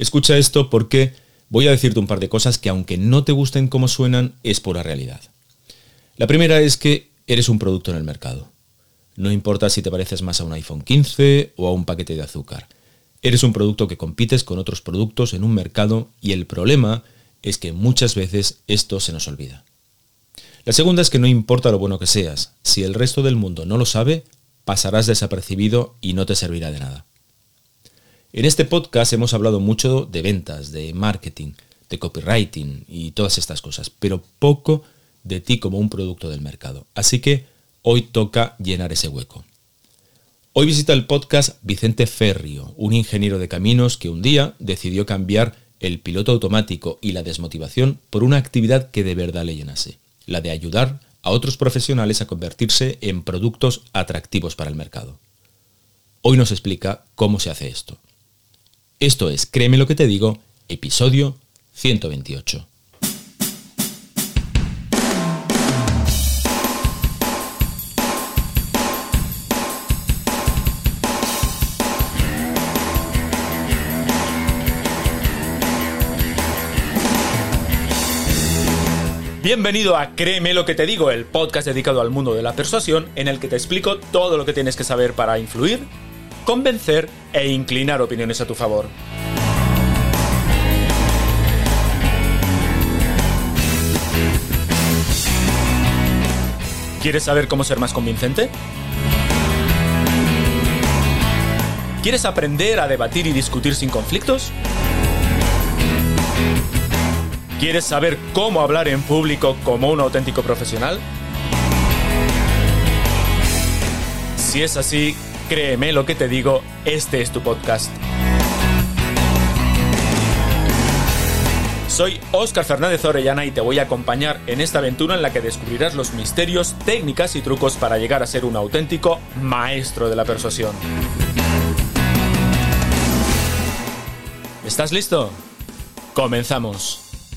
Escucha esto porque voy a decirte un par de cosas que, aunque no te gusten como suenan, es pura realidad. La primera es que eres un producto en el mercado. No importa si te pareces más a un iPhone 15 o a un paquete de azúcar. Eres un producto que compites con otros productos en un mercado y el problema es que muchas veces esto se nos olvida. La segunda es que no importa lo bueno que seas, si el resto del mundo no lo sabe, pasarás desapercibido y no te servirá de nada. En este podcast hemos hablado mucho de ventas, de marketing, de copywriting y todas estas cosas, pero poco de ti como un producto del mercado. Así que hoy toca llenar ese hueco. Hoy visita el podcast Vicente Ferrio, un ingeniero de caminos que un día decidió cambiar el piloto automático y la desmotivación por una actividad que de verdad le llenase, la de ayudar a otros profesionales a convertirse en productos atractivos para el mercado. Hoy nos explica cómo se hace esto. Esto es Créeme lo que te digo, episodio 128. Bienvenido a Créeme lo que te digo, el podcast dedicado al mundo de la persuasión en el que te explico todo lo que tienes que saber para influir, convencer e inclinar opiniones a tu favor. ¿Quieres saber cómo ser más convincente? ¿Quieres aprender a debatir y discutir sin conflictos? ¿Quieres saber cómo hablar en público como un auténtico profesional? Si es así, créeme lo que te digo, este es tu podcast. Soy Óscar Fernández Orellana y te voy a acompañar en esta aventura en la que descubrirás los misterios, técnicas y trucos para llegar a ser un auténtico maestro de la persuasión. ¿Estás listo? ¡Comenzamos!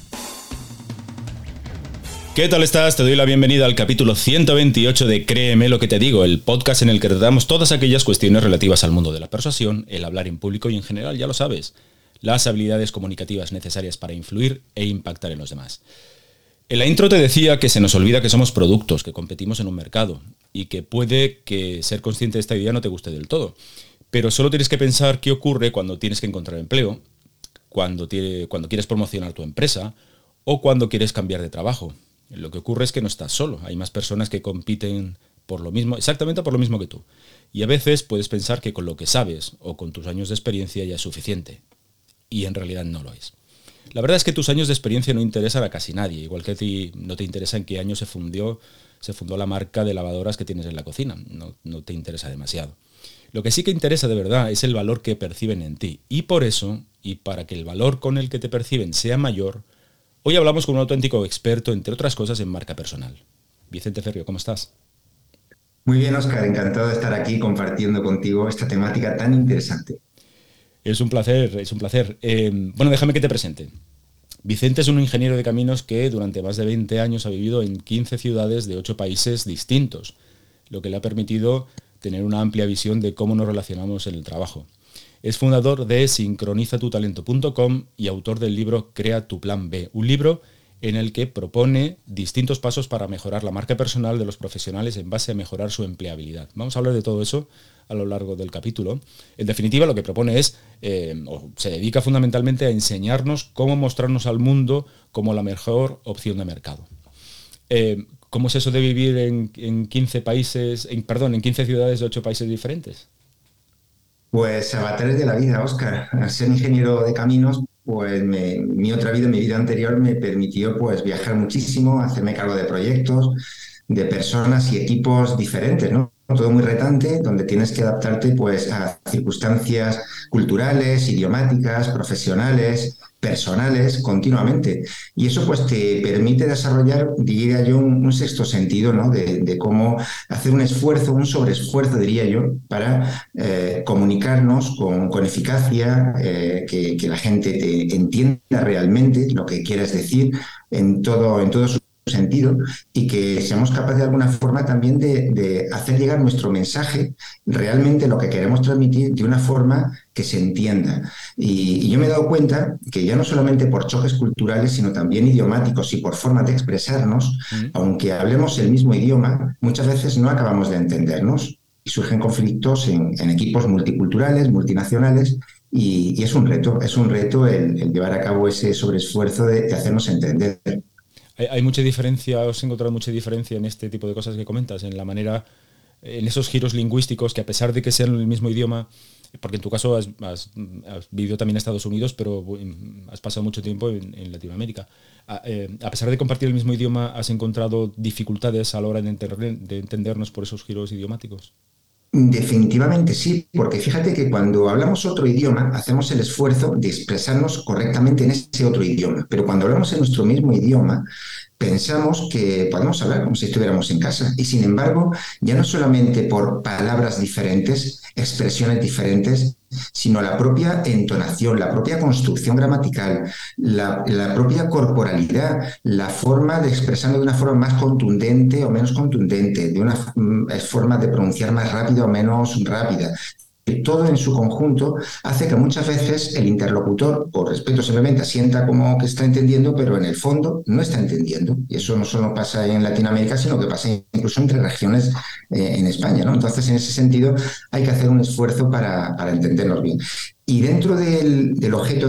¿Qué tal estás? Te doy la bienvenida al capítulo 128 de Créeme lo que te digo, el podcast en el que tratamos todas aquellas cuestiones relativas al mundo de la persuasión, el hablar en público y en general, ya lo sabes, las habilidades comunicativas necesarias para influir e impactar en los demás. En la intro te decía que se nos olvida que somos productos, que competimos en un mercado y que puede que ser consciente de esta idea no te guste del todo, pero solo tienes que pensar qué ocurre cuando tienes que encontrar empleo, cuando quieres promocionar tu empresa o cuando quieres cambiar de trabajo. Lo que ocurre es que no estás solo, hay más personas que compiten por lo mismo, exactamente por lo mismo que tú. Y a veces puedes pensar que con lo que sabes o con tus años de experiencia ya es suficiente. Y en realidad no lo es. La verdad es que tus años de experiencia no interesan a casi nadie, igual que a ti no te interesa en qué año se fundó la marca de lavadoras que tienes en la cocina, no te interesa demasiado. Lo que sí que interesa de verdad es el valor que perciben en ti. Y por eso, y para que el valor con el que te perciben sea mayor, hoy hablamos con un auténtico experto, entre otras cosas, en marca personal. Vicente Ferrio, ¿cómo estás? Muy bien, Óscar, encantado de estar aquí compartiendo contigo esta temática tan interesante. Es un placer, es un placer. Bueno, déjame que te presente. Vicente es un ingeniero de caminos que durante más de 20 años ha vivido en 15 ciudades de 8 países distintos, lo que le ha permitido tener una amplia visión de cómo nos relacionamos en el trabajo. Es fundador de sincronizatutalento.com y autor del libro Crea tu Plan B, un libro en el que propone distintos pasos para mejorar la marca personal de los profesionales en base a mejorar su empleabilidad. Vamos a hablar de todo eso a lo largo del capítulo. En definitiva, lo que propone es, o se dedica fundamentalmente a enseñarnos cómo mostrarnos al mundo como la mejor opción de mercado. ¿Cómo es eso de vivir en 15 ciudades de 8 países diferentes? Pues avatares de la vida, Óscar. Al ser ingeniero de caminos, pues mi otra vida, mi vida anterior, me permitió pues viajar muchísimo, hacerme cargo de proyectos, de personas y equipos diferentes, ¿no? Todo muy retante, donde tienes que adaptarte pues a circunstancias culturales, idiomáticas, profesionales, personales, continuamente. Y eso pues te permite desarrollar, diría yo, un sexto sentido, ¿no? De cómo hacer un esfuerzo, un sobreesfuerzo, diría yo, para comunicarnos con eficacia, que la gente te entienda realmente lo que quieres decir en todo sentido y que seamos capaces de alguna forma también de hacer llegar nuestro mensaje, realmente lo que queremos transmitir, de una forma que se entienda. Y yo me he dado cuenta que ya no solamente por choques culturales, sino también idiomáticos y por formas de expresarnos, Mm. aunque hablemos el mismo idioma, muchas veces no acabamos de entendernos y surgen conflictos en equipos multiculturales, multinacionales, y es un reto el llevar a cabo ese sobreesfuerzo de hacernos entender. ¿Hay mucha diferencia, os he encontrado mucha diferencia en este tipo de cosas que comentas, en la manera, en esos giros lingüísticos que a pesar de que sean el mismo idioma, porque en tu caso has vivido también en Estados Unidos, pero has pasado mucho tiempo en Latinoamérica, a pesar de compartir el mismo idioma, ¿has encontrado dificultades a la hora de entendernos por esos giros idiomáticos? Definitivamente sí, porque fíjate que cuando hablamos otro idioma, hacemos el esfuerzo de expresarnos correctamente en ese otro idioma, pero cuando hablamos en nuestro mismo idioma, pensamos que podemos hablar como si estuviéramos en casa. Y sin embargo, ya no solamente por palabras diferentes, expresiones diferentes, sino la propia entonación, la propia construcción gramatical, la propia corporalidad, la forma de expresarlo de una forma más contundente o menos contundente, de una forma de pronunciar más rápida o menos rápida. Todo en su conjunto hace que muchas veces el interlocutor, por respeto, simplemente asienta como que está entendiendo, pero en el fondo no está entendiendo. Y eso no solo pasa en Latinoamérica, sino que pasa incluso entre regiones en España, ¿no? Entonces, en ese sentido, hay que hacer un esfuerzo para entendernos bien. Y dentro del objeto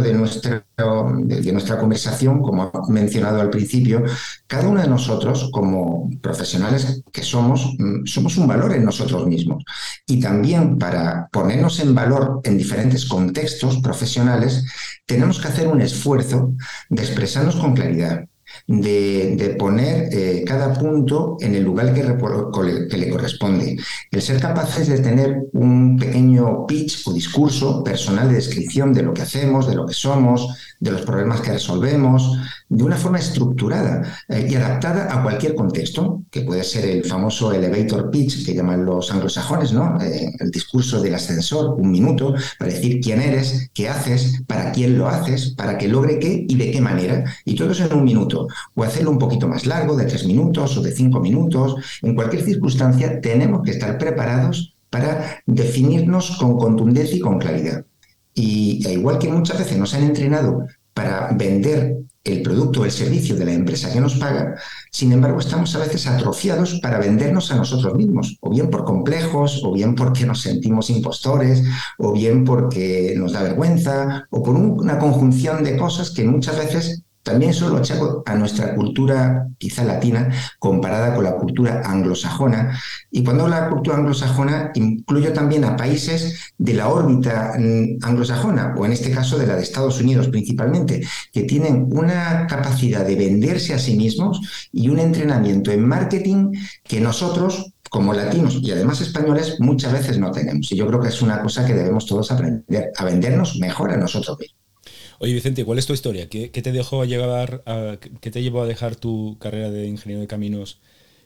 de nuestra conversación, como he mencionado al principio, cada uno de nosotros, como profesionales que somos, somos un valor en nosotros mismos. Y también para ponernos en valor en diferentes contextos profesionales, tenemos que hacer un esfuerzo de expresarnos con claridad, de poner cada punto en el lugar que le corresponde. El ser capaces de tener un pequeño pitch o discurso personal de descripción de lo que hacemos, de lo que somos, de los problemas que resolvemos, de una forma estructurada y adaptada a cualquier contexto, que puede ser el famoso elevator pitch que llaman los anglosajones, ¿no? El discurso del ascensor, un minuto, para decir quién eres, qué haces, para quién lo haces, para que logre qué y de qué manera. Y todo eso en un minuto. O hacerlo un poquito más largo, de 3 minutos o de 5 minutos. En cualquier circunstancia tenemos que estar preparados para definirnos con contundencia y con claridad. Y igual que muchas veces nos han entrenado para vender el producto o el servicio de la empresa que nos paga, sin embargo estamos a veces atrofiados para vendernos a nosotros mismos, o bien por complejos, o bien porque nos sentimos impostores, o bien porque nos da vergüenza, o por una conjunción de cosas que muchas veces también eso lo achaco a nuestra cultura, quizá latina, comparada con la cultura anglosajona. Y cuando hablo de la cultura anglosajona, incluyo también a países de la órbita anglosajona, o en este caso de la de Estados Unidos principalmente, que tienen una capacidad de venderse a sí mismos y un entrenamiento en marketing que nosotros, como latinos y además españoles, muchas veces no tenemos. Y yo creo que es una cosa que debemos todos aprender, a vendernos mejor a nosotros mismos. Oye, Vicente, ¿cuál es tu historia? ¿Qué te dejó qué te llevó a dejar tu carrera de ingeniero de caminos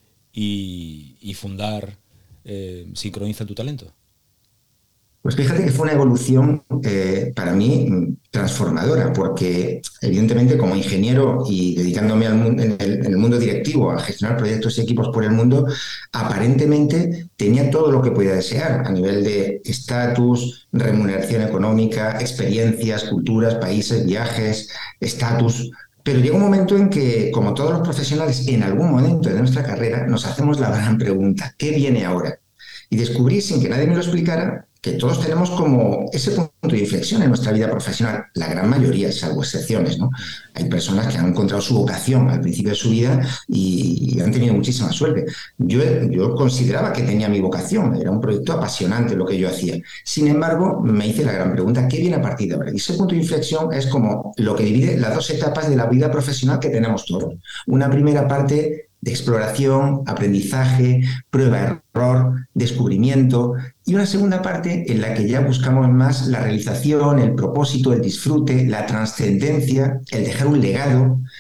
y fundar Sincroniza tu talento? Pues fíjate que fue una evolución para mí transformadora, porque evidentemente como ingeniero y dedicándome en el mundo directivo a gestionar proyectos y equipos por el mundo, aparentemente tenía todo lo que podía desear a nivel de estatus, remuneración económica, experiencias, culturas, países, viajes, estatus. Pero llega un momento en que, como todos los profesionales, en algún momento de nuestra carrera nos hacemos la gran pregunta, ¿qué viene ahora? Y descubrí, sin que nadie me lo explicara, que todos tenemos como ese punto de inflexión en nuestra vida profesional, la gran mayoría, salvo excepciones, ¿no? Hay personas que han encontrado su vocación al principio de su vida y han tenido muchísima suerte. Yo consideraba que tenía mi vocación, era un proyecto apasionante lo que yo hacía. Sin embargo, me hice la gran pregunta, ¿qué viene a partir de ahora? Y ese punto de inflexión es como lo que divide las dos etapas de la vida profesional que tenemos todos. Una primera parte de exploración, aprendizaje, prueba-error, descubrimiento, y una segunda parte en la que ya buscamos más la realización, el propósito, el disfrute, la trascendencia, el dejar un legado.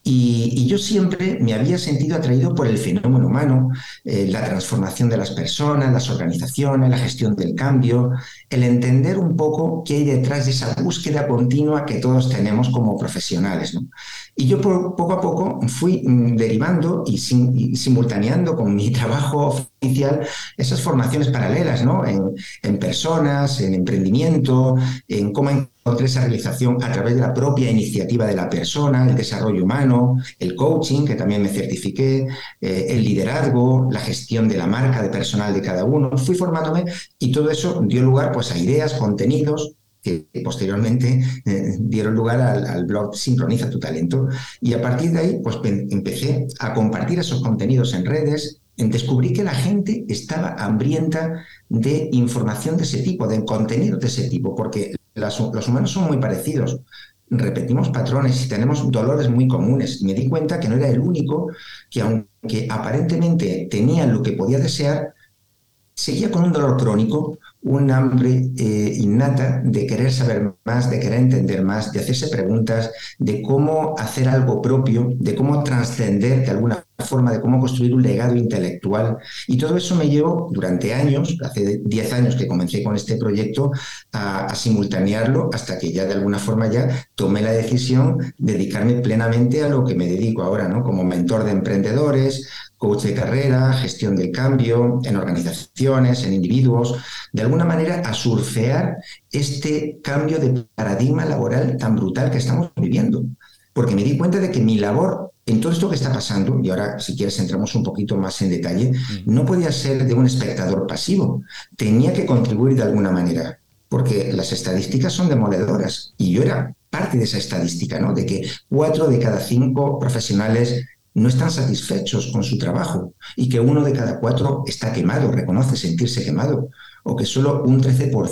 Y yo siempre me había sentido atraído por el fenómeno humano, la transformación de las personas, las organizaciones, la gestión del cambio, el entender un poco qué hay detrás de esa búsqueda continua que todos tenemos como profesionales, ¿no? Y yo poco a poco fui derivando y simultaneando con mi trabajo oficial esas formaciones paralelas, ¿no? En personas, en emprendimiento, en cómo encontré esa realización a través de la propia iniciativa de la persona, el desarrollo humano, el coaching, que también me certifiqué, el liderazgo, la gestión de la marca de personal de cada uno. Fui formándome y todo eso dio lugar pues, a ideas, contenidos que posteriormente dieron lugar al blog Sincroniza tu talento. Y a partir de ahí, pues empecé a compartir esos contenidos en redes. Descubrí que la gente estaba hambrienta de información de ese tipo, de contenido de ese tipo, porque los humanos son muy parecidos, repetimos patrones y tenemos dolores muy comunes. Me di cuenta que no era el único que, aunque aparentemente tenía lo que podía desear, seguía con un dolor crónico, un hambre innata de querer saber más, de querer entender más, de hacerse preguntas, de cómo hacer algo propio, de cómo trascender de alguna forma, de cómo construir un legado intelectual. Y todo eso me llevó durante años, hace 10 años que comencé con este proyecto, a simultanearlo hasta que ya de alguna forma ya tomé la decisión de dedicarme plenamente a lo que me dedico ahora, ¿no? Como mentor de emprendedores, coach de carrera, gestión del cambio, en organizaciones, en individuos, de alguna manera a surfear este cambio de paradigma laboral tan brutal que estamos viviendo. Porque me di cuenta de que mi labor en todo esto que está pasando, y ahora si quieres entramos un poquito más en detalle, no podía ser de un espectador pasivo, tenía que contribuir de alguna manera, porque las estadísticas son demoledoras y yo era parte de esa estadística, ¿no? De que 4 de cada 5 profesionales no están satisfechos con su trabajo y que 1 de cada 4 está quemado, reconoce sentirse quemado, o que solo un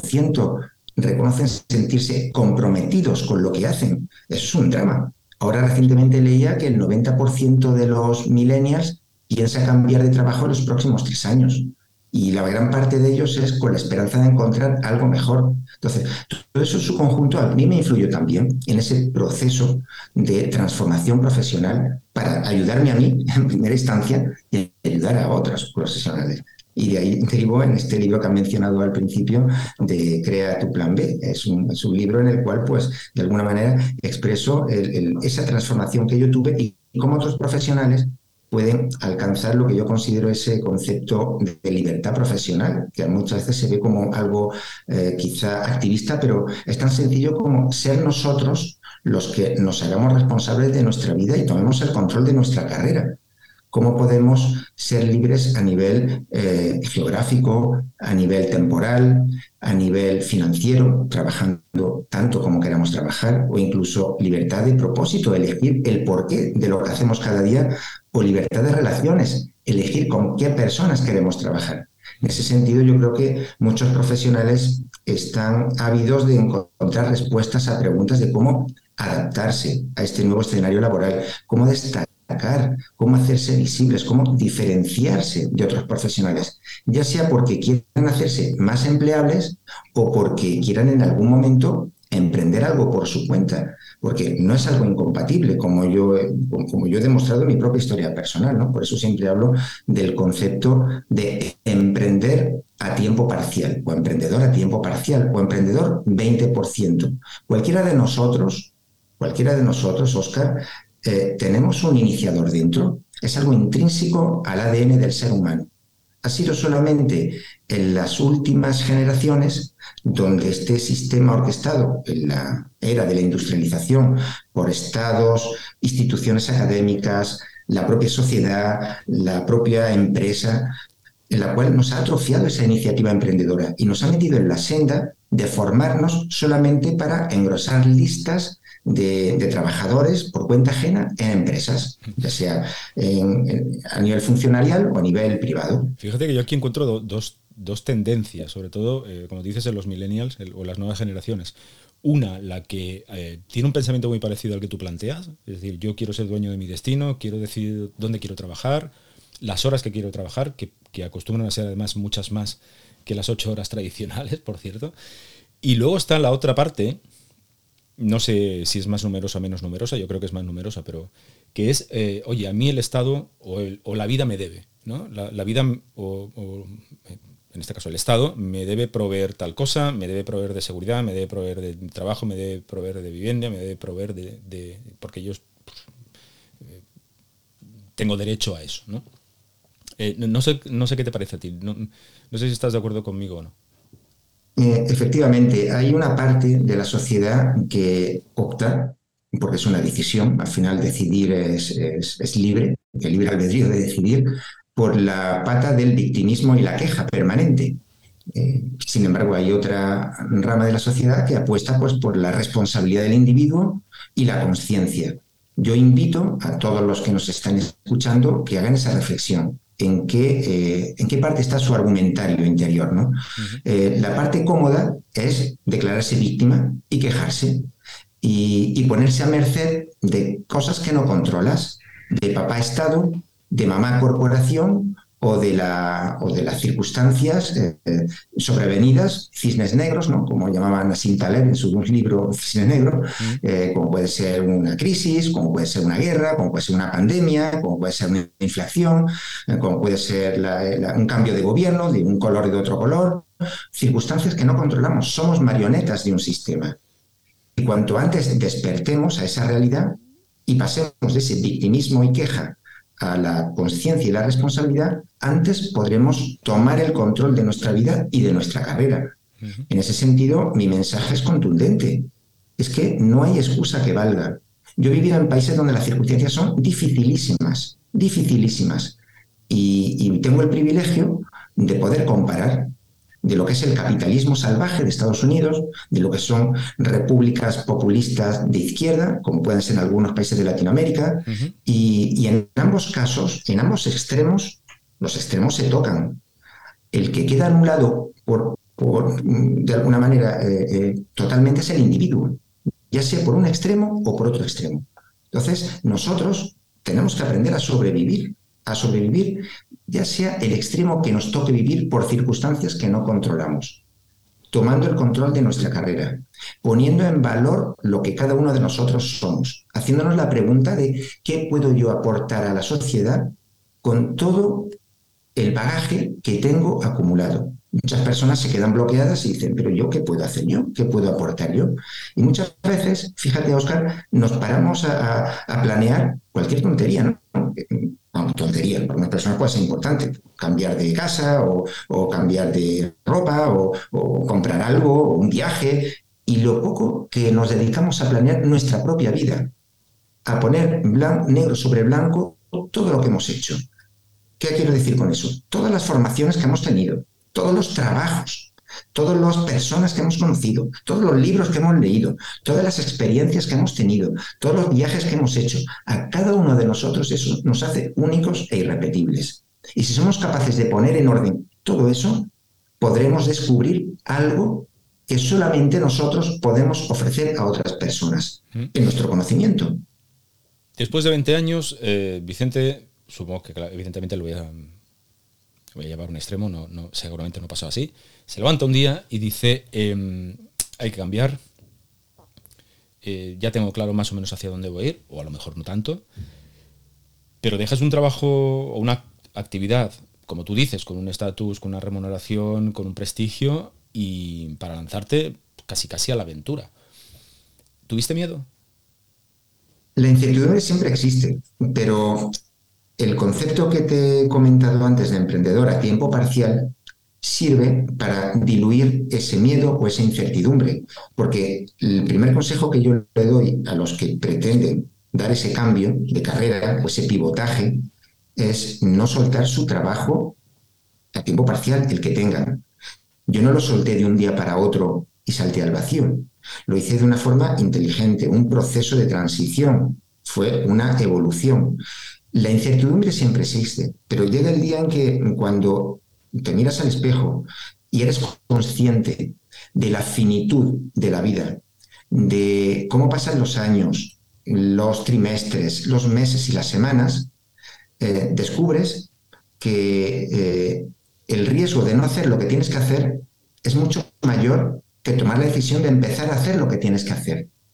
13% reconocen sentirse comprometidos con lo que hacen. Eso es un drama. Ahora recientemente leía que el 90% de los millennials piensa cambiar de trabajo en los próximos 3 años. Y la gran parte de ellos es con la esperanza de encontrar algo mejor. Entonces, todo eso en su conjunto a mí me influyó también en ese proceso de transformación profesional para ayudarme a mí en primera instancia y ayudar a otros profesionales. Y de ahí derivo en este libro que han mencionado al principio de Crea tu plan B. Es un libro en el cual, pues, de alguna manera expreso esa transformación que yo tuve y cómo otros profesionales pueden alcanzar lo que yo considero ese concepto de libertad profesional, que muchas veces se ve como algo quizá activista, pero es tan sencillo como ser nosotros los que nos hagamos responsables de nuestra vida y tomemos el control de nuestra carrera. ¿Cómo podemos ser libres a nivel geográfico, a nivel temporal, a nivel financiero, trabajando tanto como queramos trabajar, o incluso libertad de propósito, elegir el porqué de lo que hacemos cada día, o libertad de relaciones, elegir con qué personas queremos trabajar? En ese sentido, yo creo que muchos profesionales están ávidos de encontrar respuestas a preguntas de cómo adaptarse a este nuevo escenario laboral, cómo destacar, cómo hacerse visibles, cómo diferenciarse de otros profesionales, ya sea porque quieran hacerse más empleables o porque quieran en algún momento emprender algo por su cuenta, porque no es algo incompatible, como yo he demostrado en mi propia historia personal, ¿no? Por eso siempre hablo del concepto de emprender a tiempo parcial, o emprendedor a tiempo parcial, o emprendedor 20%. Cualquiera de nosotros, Óscar, tenemos un iniciador dentro, es algo intrínseco al ADN del ser humano. Ha sido solamente en las últimas generaciones donde este sistema orquestado en la era de la industrialización por estados, instituciones académicas, la propia sociedad, la propia empresa, en la cual nos ha atrofiado esa iniciativa emprendedora y nos ha metido en la senda de formarnos solamente para engrosar listas de trabajadores por cuenta ajena en empresas, ya sea a nivel funcionarial o a nivel privado. Fíjate que yo aquí encuentro dos tendencias, sobre todo, como dices, en los millennials o las nuevas generaciones. Una, la que tiene un pensamiento muy parecido al que tú planteas, es decir, yo quiero ser dueño de mi destino, quiero decidir dónde quiero trabajar, las horas que quiero trabajar, que acostumbran a ser además muchas más que las 8 horas tradicionales, por cierto. Y luego está la otra parte, no sé si es más numerosa o menos numerosa, yo creo que es más numerosa, pero que es, oye, a mí el Estado o la vida me debe, ¿no? La vida, en este caso el Estado, me debe proveer tal cosa, me debe proveer de seguridad, me debe proveer de trabajo, me debe proveer de vivienda, me debe proveer porque yo tengo derecho a eso, ¿no? No sé qué te parece a ti, no sé si estás de acuerdo conmigo o no. Efectivamente, hay una parte de la sociedad que opta, porque es una decisión, al final decidir es libre, el libre albedrío de decidir, por la pata del victimismo y la queja permanente. Sin embargo, hay otra rama de la sociedad que apuesta pues, por la responsabilidad del individuo y la conciencia. Yo invito a todos los que nos están escuchando que hagan esa reflexión. En qué parte está su argumentario interior, ¿no? Uh-huh. La parte cómoda es declararse víctima y quejarse y ponerse a merced de cosas que no controlas, de papá Estado, de mamá corporación o de las circunstancias sobrevenidas, cisnes negros, ¿no? Como llamaban Nassim Taleb en su libro Cisnes Negros, Uh-huh. como puede ser una crisis, como puede ser una guerra, como puede ser una pandemia, como puede ser una inflación, como puede ser un cambio de gobierno, de un color y de otro color, circunstancias que no controlamos, somos marionetas de un sistema. Y cuanto antes despertemos a esa realidad y pasemos de ese victimismo y queja a la conciencia y la responsabilidad, antes podremos tomar el control de nuestra vida y de nuestra carrera. Uh-huh. En ese sentido, mi mensaje es contundente. Es que no hay excusa que valga. Yo he vivido en países donde las circunstancias son dificilísimas, dificilísimas. Y tengo el privilegio de poder comparar de lo que es el capitalismo salvaje de Estados Unidos, de lo que son repúblicas populistas de izquierda, como pueden ser en algunos países de Latinoamérica, Uh-huh. y en ambos casos, en ambos extremos, los extremos se tocan. El que queda anulado de alguna manera totalmente es el individuo, ya sea por un extremo o por otro extremo. Entonces, nosotros tenemos que aprender a sobrevivir, ya sea el extremo que nos toque vivir por circunstancias que no controlamos, tomando el control de nuestra carrera, poniendo en valor lo que cada uno de nosotros somos, haciéndonos la pregunta de qué puedo yo aportar a la sociedad con todo el bagaje que tengo acumulado. Muchas personas se quedan bloqueadas y dicen, pero yo, ¿qué puedo hacer yo? ¿Qué puedo aportar yo? Y muchas veces, fíjate, Óscar, nos paramos a planear cualquier tontería, ¿no? Bueno, tontería, para unas personas puede ser importante, cambiar de casa o cambiar de ropa o comprar algo o un viaje, y lo poco que nos dedicamos a planear nuestra propia vida, a poner negro sobre blanco todo lo que hemos hecho. ¿Qué quiero decir con eso? Todas las formaciones que hemos tenido, todos los trabajos, todas las personas que hemos conocido, todos los libros que hemos leído, todas las experiencias que hemos tenido, todos los viajes que hemos hecho, a cada uno de nosotros eso nos hace únicos e irrepetibles. Y si somos capaces de poner en orden todo eso, podremos descubrir algo que solamente nosotros podemos ofrecer a otras personas Uh-huh. en nuestro conocimiento. Después de 20 años, Vicente, supongo que claro, evidentemente lo voy a llevar a un extremo, seguramente no pasó así, se levanta un día y dice, hay que cambiar, ya tengo claro más o menos hacia dónde voy a ir, o a lo mejor no tanto, pero dejas un trabajo o una actividad, como tú dices, con un estatus, con una remuneración, con un prestigio, y para lanzarte casi a la aventura. ¿Tuviste miedo? La incertidumbre siempre existe, pero el concepto que te he comentado antes de emprendedor a tiempo parcial sirve para diluir ese miedo o esa incertidumbre, porque el primer consejo que yo le doy a los que pretenden dar ese cambio de carrera o ese pivotaje es no soltar su trabajo a tiempo parcial, el que tengan. Yo no lo solté de un día para otro y salté al vacío. Lo hice de una forma inteligente, un proceso de transición. Fue una evolución. La incertidumbre siempre existe, pero llega el día en que cuando te miras al espejo y eres consciente de la finitud de la vida, de cómo pasan los años, los trimestres, los meses y las semanas, descubres que el riesgo de no hacer lo que tienes que hacer es mucho mayor que tomar la decisión de empezar a hacer lo que tienes que hacer.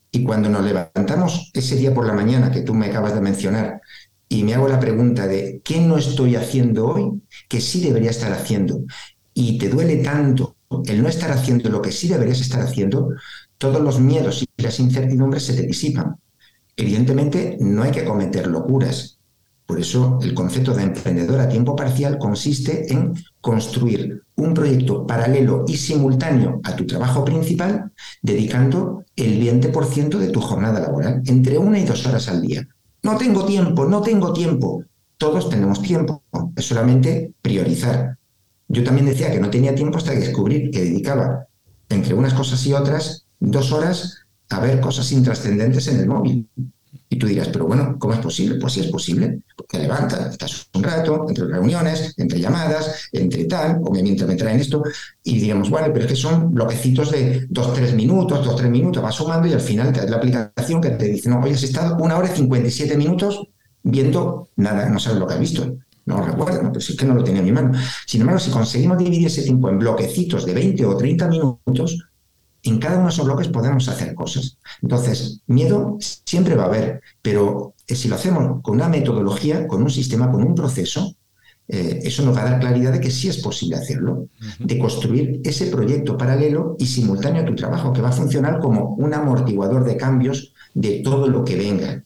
Y cuando nos levantamos ese día por la mañana que tú me acabas de mencionar y me hago la pregunta de ¿qué no estoy haciendo hoy que sí debería estar haciendo? Y te duele tanto el no estar haciendo lo que sí deberías estar haciendo, todos los miedos y las incertidumbres se te disipan. Evidentemente, no hay que cometer locuras. Por eso, el concepto de emprendedor a tiempo parcial consiste en construir un proyecto paralelo y simultáneo a tu trabajo principal, dedicando el 20% de tu jornada laboral, entre 1 y 2 horas al día. No tengo tiempo, no tengo tiempo. Todos tenemos tiempo, es solamente priorizar. Yo también decía que no tenía tiempo hasta que descubrí que dedicaba, entre unas cosas y otras, 2 horas a ver cosas intrascendentes en el móvil. Y tú dirás, pero bueno, ¿cómo es posible? Pues sí es posible. Te levantas, estás un rato, entre reuniones, entre llamadas, entre tal, o mientras me traen esto, y digamos, bueno, pero es que son bloquecitos de 2, 3 minutos, 2, 3 minutos, vas sumando y al final te da la aplicación que te dice, no, hoy has estado 1 hora y 57 minutos viendo nada, no sabes lo que has visto. No lo recuerdo, ¿no? Pero sí que no lo tenía en mi mano. Sin embargo, si conseguimos dividir ese tiempo en bloquecitos de 20 o 30 minutos, en cada uno de esos bloques podemos hacer cosas. Entonces, miedo siempre va a haber, pero si lo hacemos con una metodología, con un sistema, con un proceso, eso nos va a dar claridad de que sí es posible hacerlo, de construir ese proyecto paralelo y simultáneo a tu trabajo, que va a funcionar como un amortiguador de cambios de todo lo que venga.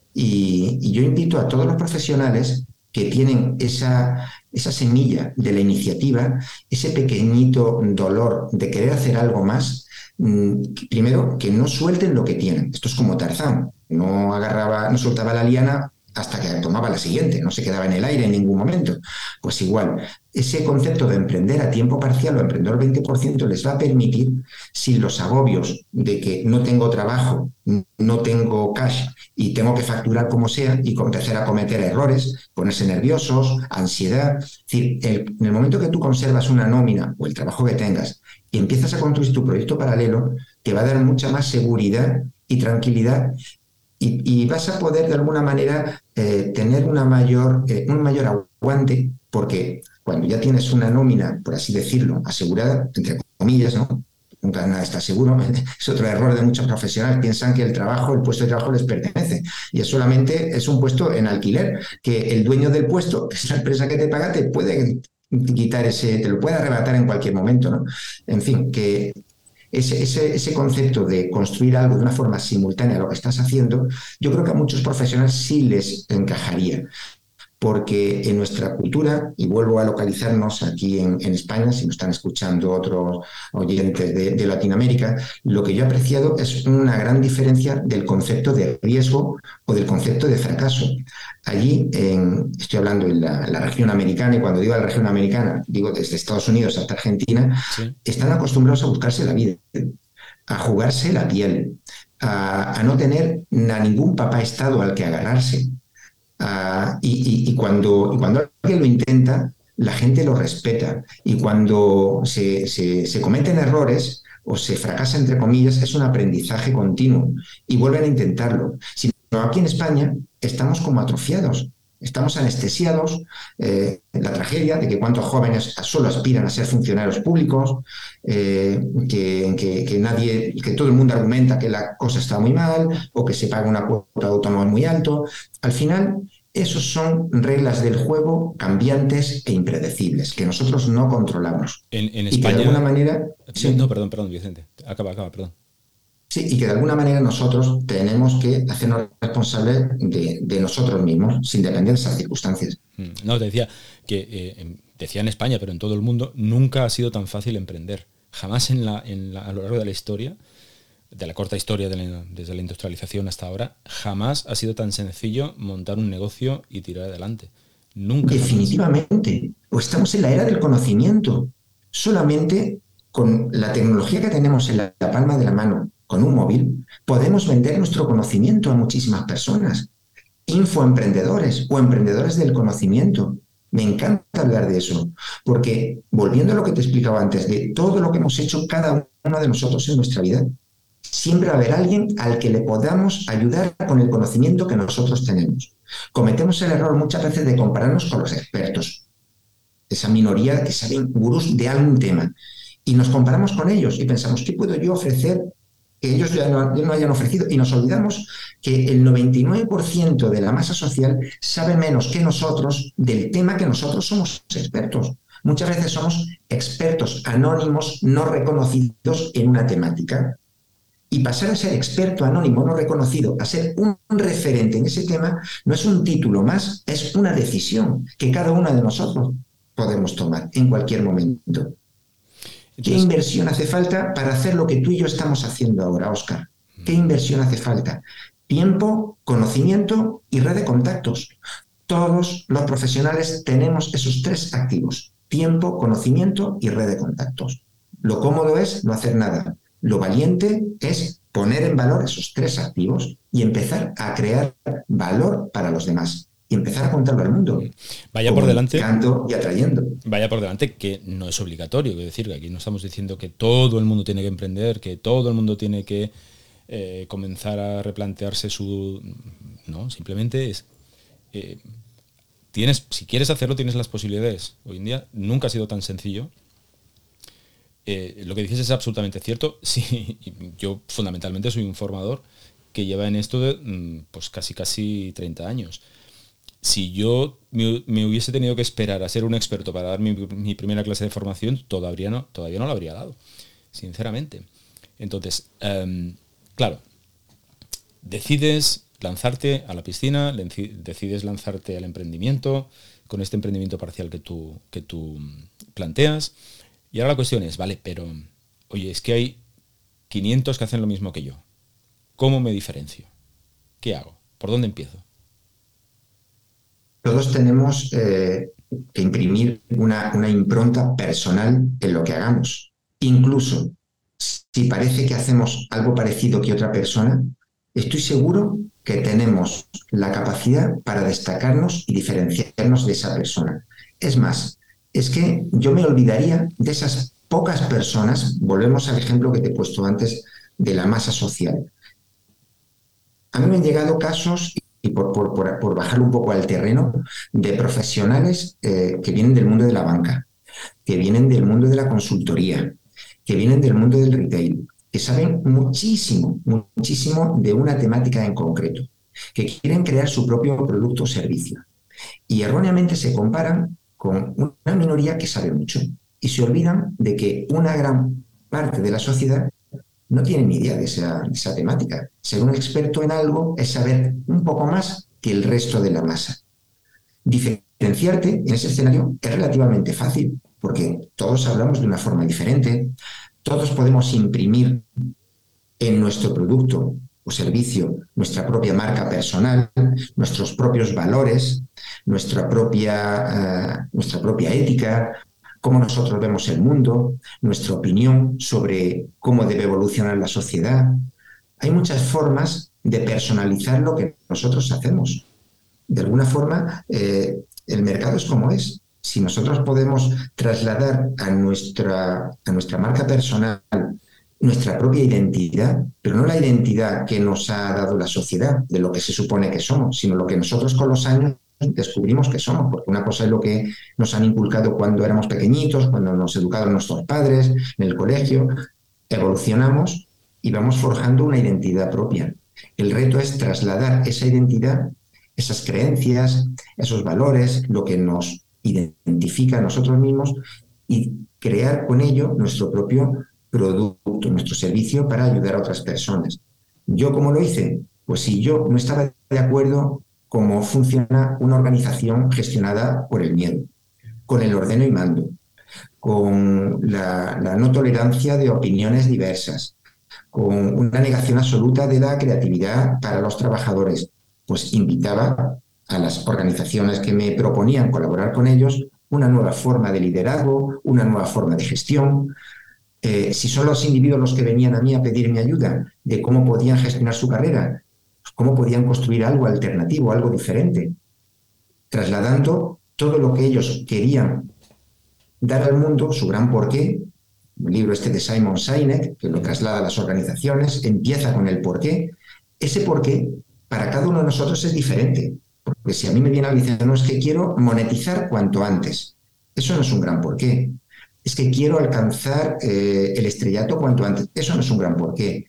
Y yo invito a todos los profesionales que tienen esa semilla de la iniciativa, ese pequeñito dolor de querer hacer algo más, primero, que no suelten lo que tienen. Esto es como Tarzán, no agarraba, no soltaba la liana hasta que tomaba la siguiente, no se quedaba en el aire en ningún momento. Pues igual, ese concepto de emprender a tiempo parcial o emprender 20% les va a permitir, sin los agobios de que no tengo trabajo, no tengo cash y tengo que facturar como sea y empezar a cometer errores, ponerse nerviosos, ansiedad. Es decir, en el momento que tú conservas una nómina o el trabajo que tengas y empiezas a construir tu proyecto paralelo, te va a dar mucha más seguridad y tranquilidad y vas a poder de alguna manera tener un mayor aguante, porque cuando ya tienes una nómina, por así decirlo, asegurada, entre comillas, ¿no? Nunca nada está seguro. Es otro error de muchos profesionales. Piensan que el puesto de trabajo les pertenece. Y es solamente es un puesto en alquiler, que el dueño del puesto, que es la empresa que te paga, te puede quitar te lo puede arrebatar en cualquier momento, ¿no? En fin, que ese concepto de construir algo de una forma simultánea a lo que estás haciendo, yo creo que a muchos profesionales sí les encajaría, porque en nuestra cultura, y vuelvo a localizarnos aquí en España, si nos están escuchando otros oyentes de Latinoamérica, lo que yo he apreciado es una gran diferencia del concepto de riesgo o del concepto de fracaso. Allí, estoy hablando en la región americana, y cuando digo la región americana, digo desde Estados Unidos hasta Argentina, Sí. están acostumbrados a buscarse la vida, a jugarse la piel, a no tener a ningún papá Estado al que agarrarse. Y cuando alguien lo intenta, la gente lo respeta. Y cuando se cometen errores o se fracasa, entre comillas, es un aprendizaje continuo y vuelven a intentarlo. Si no, aquí en España estamos como atrofiados. Estamos anestesiados, la tragedia de que cuántos jóvenes solo aspiran a ser funcionarios públicos, que todo el mundo argumenta que la cosa está muy mal o que se paga una cuota de autónomos muy alto. Al final, esos son reglas del juego cambiantes e impredecibles que nosotros no controlamos En y que de alguna España. manera, No, sí, perdón, Vicente. Acaba, perdón. sí, y que de alguna manera nosotros tenemos que hacernos responsables de nosotros mismos, sin depender de esas circunstancias. No, te decía que, decía en España, pero en todo el mundo, nunca ha sido tan fácil emprender. Jamás a lo largo de la historia, de la corta historia desde la industrialización hasta ahora, jamás ha sido tan sencillo montar un negocio y tirar adelante. Nunca, jamás. Definitivamente, o estamos en la era del conocimiento. Solamente con la tecnología que tenemos en la palma de la mano, con un móvil, podemos vender nuestro conocimiento a muchísimas personas. Infoemprendedores o emprendedores del conocimiento. Me encanta hablar de eso, porque volviendo a lo que te explicaba antes, de todo lo que hemos hecho cada uno de nosotros en nuestra vida, siempre va a haber alguien al que le podamos ayudar con el conocimiento que nosotros tenemos. Cometemos el error muchas veces de compararnos con los expertos, esa minoría que saben gurús de algún tema, y nos comparamos con ellos y pensamos, ¿qué puedo yo ofrecer que ellos ya no hayan ofrecido. Y nos olvidamos que el 99% de la masa social sabe menos que nosotros del tema que nosotros somos expertos. Muchas veces somos expertos anónimos no reconocidos en una temática. Y pasar a ser experto anónimo no reconocido, a ser un referente en ese tema, no es un título más, es una decisión que cada uno de nosotros podemos tomar en cualquier momento. ¿Qué Entonces, inversión hace falta para hacer lo que tú y yo estamos haciendo ahora, Óscar? ¿Qué inversión hace falta? Tiempo, conocimiento y red de contactos. Todos los profesionales tenemos esos tres activos: tiempo, conocimiento y red de contactos. Lo cómodo es no hacer nada. Lo valiente es poner en valor esos tres activos y empezar a crear valor para los demás y empezar a contarlo al mundo, vaya por delante, comunicando y atrayendo. vaya por delante que no es obligatorio. Es decir, que aquí no estamos diciendo que todo el mundo tiene que emprender, que todo el mundo tiene que comenzar a replantearse su... No, simplemente es... si quieres hacerlo, tienes las posibilidades. Hoy en día nunca ha sido tan sencillo. Lo que dices es absolutamente cierto. Sí, yo fundamentalmente soy un formador que lleva en esto de, pues casi 30 años. Si yo me hubiese tenido que esperar a ser un experto para dar mi primera clase de formación, todavía no lo habría dado, sinceramente. Entonces, claro, decides lanzarte a la piscina, decides lanzarte al emprendimiento, con este emprendimiento parcial que tú planteas. Y ahora la cuestión es, vale, pero, oye, es que hay 500 que hacen lo mismo que yo. ¿Cómo me diferencio? ¿Qué hago? ¿Por dónde empiezo? Todos tenemos que imprimir una impronta personal en lo que hagamos. Incluso si parece que hacemos algo parecido que otra persona, estoy seguro que tenemos la capacidad para destacarnos y diferenciarnos de esa persona. Es más, es que yo me olvidaría de esas pocas personas, volvemos al ejemplo que te he puesto antes de la masa social. A mí me han llegado casos, y por bajar un poco al terreno, de profesionales que vienen del mundo de la banca, que vienen del mundo de la consultoría, que vienen del mundo del retail, que saben muchísimo, muchísimo de una temática en concreto, que quieren crear su propio producto o servicio. Y erróneamente se comparan con una minoría que sabe mucho y se olvidan de que una gran parte de la sociedad no tienen ni idea de esa temática. Ser un experto en algo es saber un poco más que el resto de la masa. Diferenciarte en ese escenario es relativamente fácil, porque todos hablamos de una forma diferente, todos podemos imprimir en nuestro producto o servicio nuestra propia marca personal, nuestros propios valores, nuestra propia ética, cómo nosotros vemos el mundo, nuestra opinión sobre cómo debe evolucionar la sociedad. Hay muchas formas de personalizar lo que nosotros hacemos. De alguna forma, el mercado es como es. Si nosotros podemos trasladar a nuestra marca personal nuestra propia identidad, pero no la identidad que nos ha dado la sociedad, de lo que se supone que somos, sino lo que nosotros con los años descubrimos que somos, porque una cosa es lo que nos han inculcado cuando éramos pequeñitos, cuando nos educaron nuestros padres, en el colegio, evolucionamos y vamos forjando una identidad propia. El reto es trasladar esa identidad, esas creencias, esos valores, lo que nos identifica a nosotros mismos y crear con ello nuestro propio producto, nuestro servicio para ayudar a otras personas. ¿Yo cómo lo hice? Pues si yo no estaba de acuerdo cómo funciona una organización gestionada por el miedo, con el ordeno y mando, con la no tolerancia de opiniones diversas, con una negación absoluta de la creatividad para los trabajadores, pues invitaba a las organizaciones que me proponían colaborar con ellos una nueva forma de liderazgo, una nueva forma de gestión. Si son los individuos los que venían a mí a pedirme ayuda de cómo podían gestionar su carrera, cómo podían construir algo alternativo, algo diferente, trasladando todo lo que ellos querían dar al mundo, su gran porqué. El libro este de Simon Sinek, que lo traslada a las organizaciones, empieza con el porqué. Ese porqué para cada uno de nosotros es diferente. Porque si a mí me viene a decir, no, es que quiero monetizar cuanto antes. Eso no es un gran porqué. Es que quiero alcanzar el estrellato cuanto antes. Eso no es un gran porqué.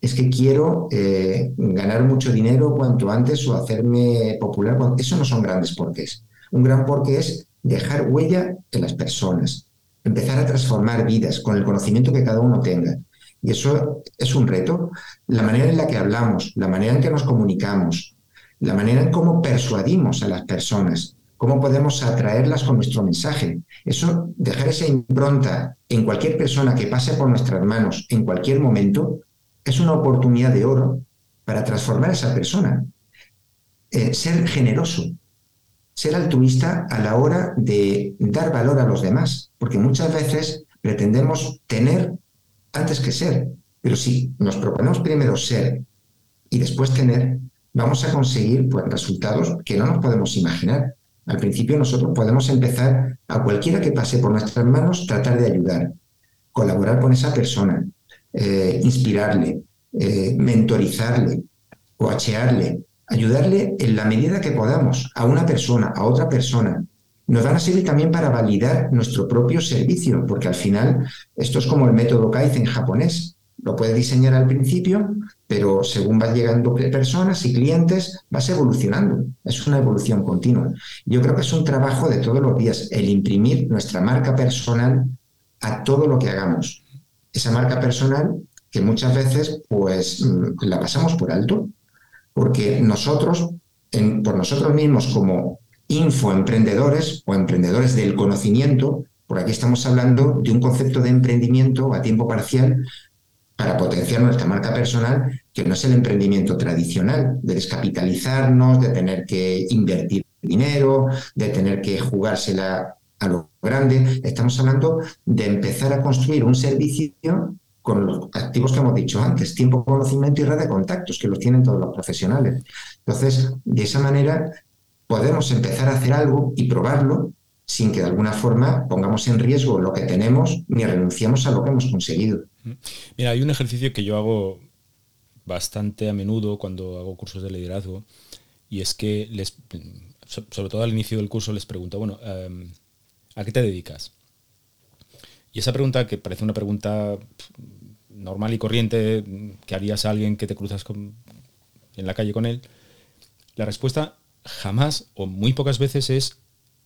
es que quiero ganar mucho dinero cuanto antes o hacerme popular. Eso no son grandes porqués. Un gran porqué es dejar huella en las personas, empezar a transformar vidas con el conocimiento que cada uno tenga. Y eso es un reto. La manera en la que hablamos, la manera en que nos comunicamos, la manera en cómo persuadimos a las personas, cómo podemos atraerlas con nuestro mensaje. Eso, dejar esa impronta en cualquier persona que pase por nuestras manos en cualquier momento, es una oportunidad de oro para transformar a esa persona. Ser generoso, ser altruista a la hora de dar valor a los demás, porque muchas veces pretendemos tener antes que ser, pero si nos proponemos primero ser y después tener, vamos a conseguir pues, resultados que no nos podemos imaginar. Al principio nosotros podemos empezar a cualquiera que pase por nuestras manos, tratar de ayudar, colaborar con esa persona, inspirarle, mentorizarle, coachearle, ayudarle en la medida que podamos a una persona, a otra persona. Nos van a servir también para validar nuestro propio servicio, porque al final esto es como el método Kaizen japonés. Lo puedes diseñar al principio, pero según van llegando personas y clientes, vas evolucionando. Es una evolución continua. Yo creo que es un trabajo de todos los días, el imprimir nuestra marca personal a todo lo que hagamos. Esa marca personal que muchas veces pues la pasamos por alto, porque nosotros, por nosotros mismos como infoemprendedores o emprendedores del conocimiento, por aquí estamos hablando de un concepto de emprendimiento a tiempo parcial para potenciar nuestra marca personal, que no es el emprendimiento tradicional, de descapitalizarnos, de tener que invertir dinero, de tener que jugársela a lo grande. Estamos hablando de empezar a construir un servicio con los activos que hemos dicho antes, tiempo, conocimiento y red de contactos, que los tienen todos los profesionales. Entonces, de esa manera podemos empezar a hacer algo y probarlo sin que de alguna forma pongamos en riesgo lo que tenemos ni renunciamos a lo que hemos conseguido. Mira, hay un ejercicio que yo hago bastante a menudo cuando hago cursos de liderazgo, y es que sobre todo al inicio del curso les pregunto, bueno, ¿a qué te dedicas? Y esa pregunta, que parece una pregunta normal y corriente que harías a alguien que te cruzas en la calle con él, la respuesta jamás o muy pocas veces es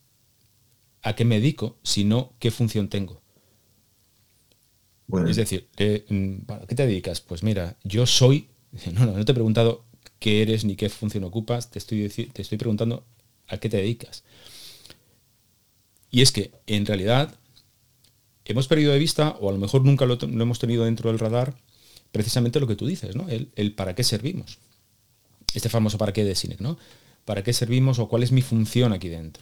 ¿a qué me dedico?, sino ¿qué función tengo? Bueno. Es decir, ¿a qué te dedicas? Pues mira, yo soy... No te he preguntado qué eres ni qué función ocupas, te estoy preguntando a qué te dedicas. Y es que, en realidad, hemos perdido de vista, o a lo mejor nunca lo hemos tenido dentro del radar, precisamente lo que tú dices, ¿no? El para qué servimos. Este famoso para qué de Sinek, ¿no? ¿Para qué servimos o cuál es mi función aquí dentro?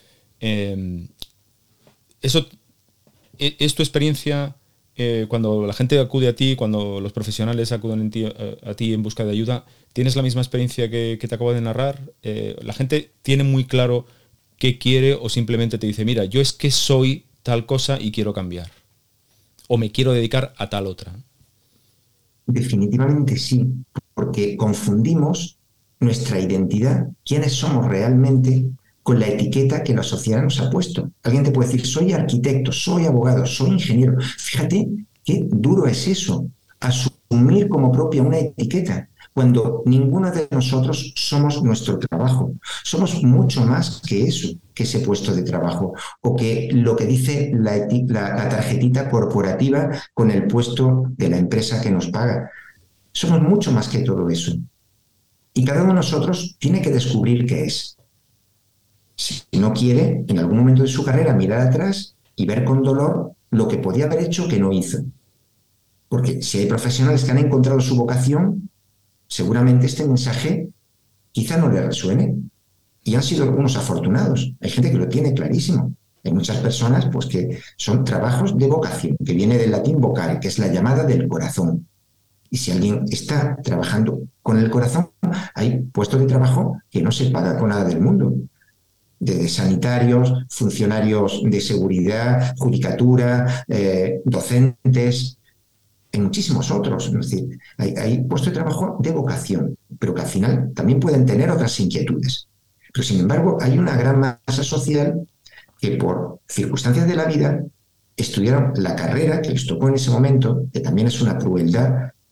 Eso es tu experiencia cuando la gente acude a ti, cuando los profesionales acuden a ti en busca de ayuda. ¿Tienes la misma experiencia que te acabo de narrar? ¿La gente tiene muy claro qué quiere o simplemente te dice, mira, yo es que soy tal cosa y quiero cambiar? ¿O me quiero dedicar a tal otra? Definitivamente sí, porque confundimos nuestra identidad, quiénes somos realmente, con la etiqueta que la sociedad nos ha puesto. Alguien te puede decir, soy arquitecto, soy abogado, soy ingeniero. Fíjate qué duro es eso, asumir como propia una etiqueta, cuando ninguno de nosotros somos nuestro trabajo. Somos mucho más que eso, que ese puesto de trabajo, o que lo que dice la tarjetita corporativa con el puesto de la empresa que nos paga. Somos mucho más que todo eso. Y cada uno de nosotros tiene que descubrir qué es. Si no quiere, en algún momento de su carrera, mirar atrás y ver con dolor lo que podía haber hecho que no hizo. Porque si hay profesionales que han encontrado su vocación, seguramente este mensaje quizá no les resuene. Y han sido algunos afortunados. Hay gente que lo tiene clarísimo. Hay muchas personas pues, que son trabajos de vocación, que viene del latín vocare, que es la llamada del corazón. Y si alguien está trabajando con el corazón, hay puestos de trabajo que no se paga con nada del mundo. De sanitarios, funcionarios de seguridad, judicatura, docentes, y muchísimos otros. Es decir, hay puestos de trabajo de vocación, pero que al final también pueden tener otras inquietudes. Pero sin embargo, hay una gran masa social que por circunstancias de la vida estudiaron la carrera que les tocó en ese momento, que también es una crueldad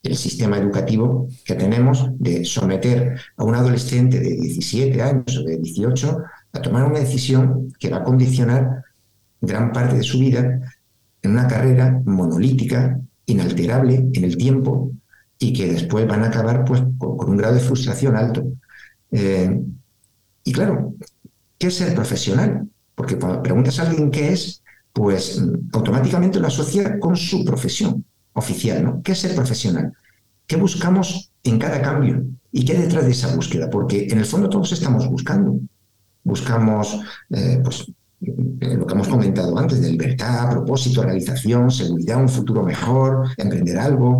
el sistema educativo que tenemos de someter a un adolescente de 17 años o de 18 a tomar una decisión que va a condicionar gran parte de su vida en una carrera monolítica, inalterable en el tiempo y que después van a acabar pues, con un grado de frustración alto. Eh, y claro, ¿qué es ser profesional? Porque cuando preguntas a alguien qué es, pues automáticamente lo asocia con su profesión oficial, ¿no? ¿Qué es ser profesional? ¿Qué buscamos en cada cambio? ¿Y qué hay detrás de esa búsqueda? Porque en el fondo todos estamos buscando. Buscamos, pues, lo que hemos comentado antes, de libertad, propósito, realización, seguridad, un futuro mejor, emprender algo.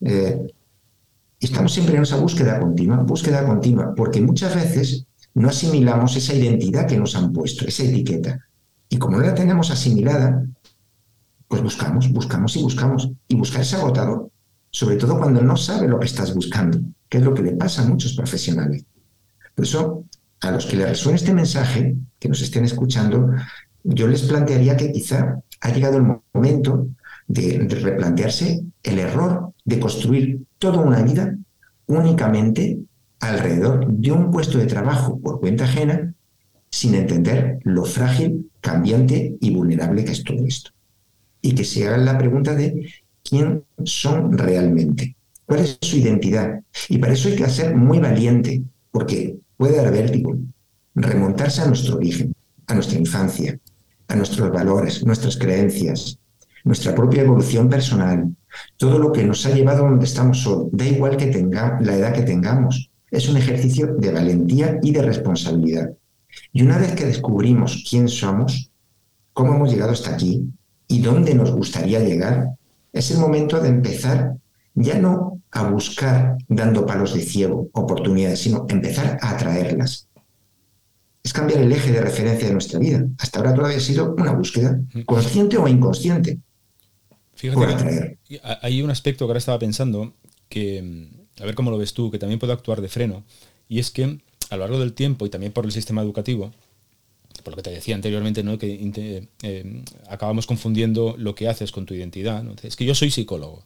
Estamos siempre en esa búsqueda continua, porque muchas veces no asimilamos esa identidad que nos han puesto, esa etiqueta. Y como no la tenemos asimilada, pues buscamos y buscamos. Y buscar es agotador, sobre todo cuando no sabes lo que estás buscando, que es lo que le pasa a muchos profesionales. Por eso, a los que les resuene este mensaje, que nos estén escuchando, yo les plantearía que quizá ha llegado el momento de replantearse el error de construir toda una vida únicamente alrededor de un puesto de trabajo por cuenta ajena, sin entender lo frágil, cambiante y vulnerable que es todo esto. Y que se hagan la pregunta de quién son realmente, cuál es su identidad. Y para eso hay que ser muy valiente, porque puede dar vértigo, remontarse a nuestro origen, a nuestra infancia, a nuestros valores, nuestras creencias, nuestra propia evolución personal, todo lo que nos ha llevado a donde estamos hoy, da igual que tenga la edad que tengamos. Es un ejercicio de valentía y de responsabilidad. Y una vez que descubrimos quién somos, cómo hemos llegado hasta aquí y dónde nos gustaría llegar, es el momento de empezar ya no a buscar dando palos de ciego oportunidades, sino empezar a atraerlas. Es cambiar el eje de referencia de nuestra vida. Hasta ahora todavía ha sido una búsqueda, consciente o inconsciente, Fíjate por atraer. que hay un aspecto que ahora estaba pensando que, a ver cómo lo ves tú, que también puede actuar de freno, y es que a lo largo del tiempo y también por el sistema educativo, por lo que te decía anteriormente, ¿no? Que acabamos confundiendo lo que haces con tu identidad, ¿no? Es que yo soy psicólogo.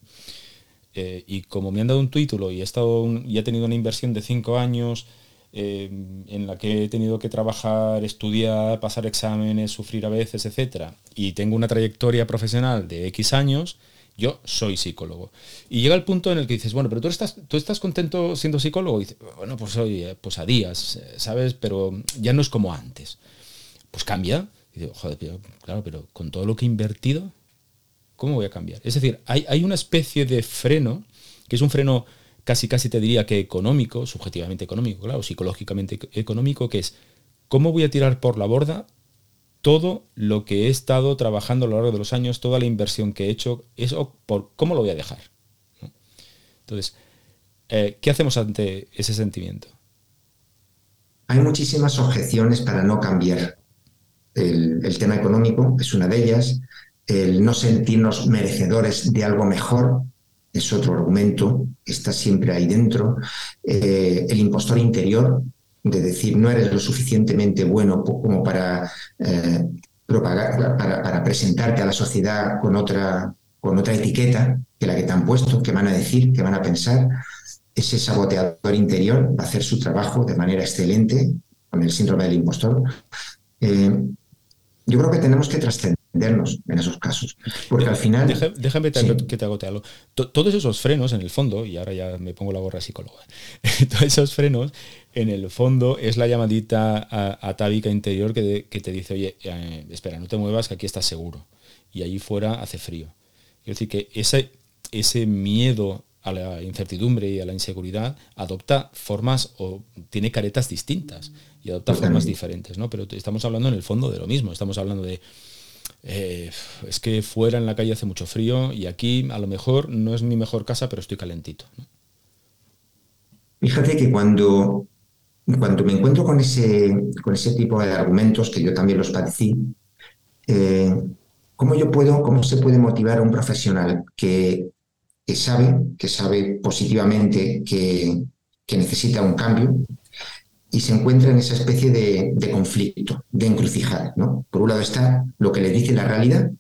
Y como me han dado un título y he tenido una inversión de 5 años en la que he tenido que trabajar, estudiar, pasar exámenes, sufrir a veces, etcétera, y tengo una trayectoria profesional de X años, yo soy psicólogo. Y llega el punto en el que dices, bueno, pero tú estás contento siendo psicólogo. Y dices, bueno, pues pues a días, ¿sabes? Pero ya no es como antes. Pues cambia. Y digo, joder, claro, pero con todo lo que he invertido, ¿cómo voy a cambiar? Es decir, hay una especie de freno, que es un freno casi te diría que económico, subjetivamente económico, claro, psicológicamente económico, que es, ¿cómo voy a tirar por la borda todo lo que he estado trabajando a lo largo de los años, toda la inversión que he hecho, ¿cómo lo voy a dejar? ¿No? Entonces, ¿qué hacemos ante ese sentimiento? Hay muchísimas objeciones para no cambiar. El tema económico es una de ellas. El no sentirnos merecedores de algo mejor es otro argumento, está siempre ahí dentro. El impostor interior, de decir no eres lo suficientemente bueno como para propagar, para presentarte a la sociedad con otra etiqueta que la que te han puesto, que van a decir, que van a pensar. Ese saboteador interior va a hacer su trabajo de manera excelente con el síndrome del impostor. Yo creo que tenemos que trascendernos en esos casos, porque al final... Déjame Sí. que te hagote algo. Todos esos frenos, en el fondo, y ahora ya me pongo la gorra de psicólogo, todos esos frenos, en el fondo, es la llamadita atávica interior que te dice, oye, espera, no te muevas, que aquí estás seguro. Y allí fuera hace frío. Quiero decir que ese miedo a la incertidumbre y a la inseguridad adopta formas o tiene caretas distintas y adopta formas diferentes, ¿no? Pero estamos hablando en el fondo de lo mismo. Estamos hablando de es que fuera en la calle hace mucho frío y aquí a lo mejor no es mi mejor casa, pero estoy calentito, ¿no? Fíjate que cuando me encuentro con ese tipo de argumentos, que yo también los padecí, eh, cómo se puede motivar a un profesional que sabe positivamente que necesita un cambio y se encuentra en esa especie de conflicto, de encrucijada, ¿no? Por un lado está lo que le dice la realidad,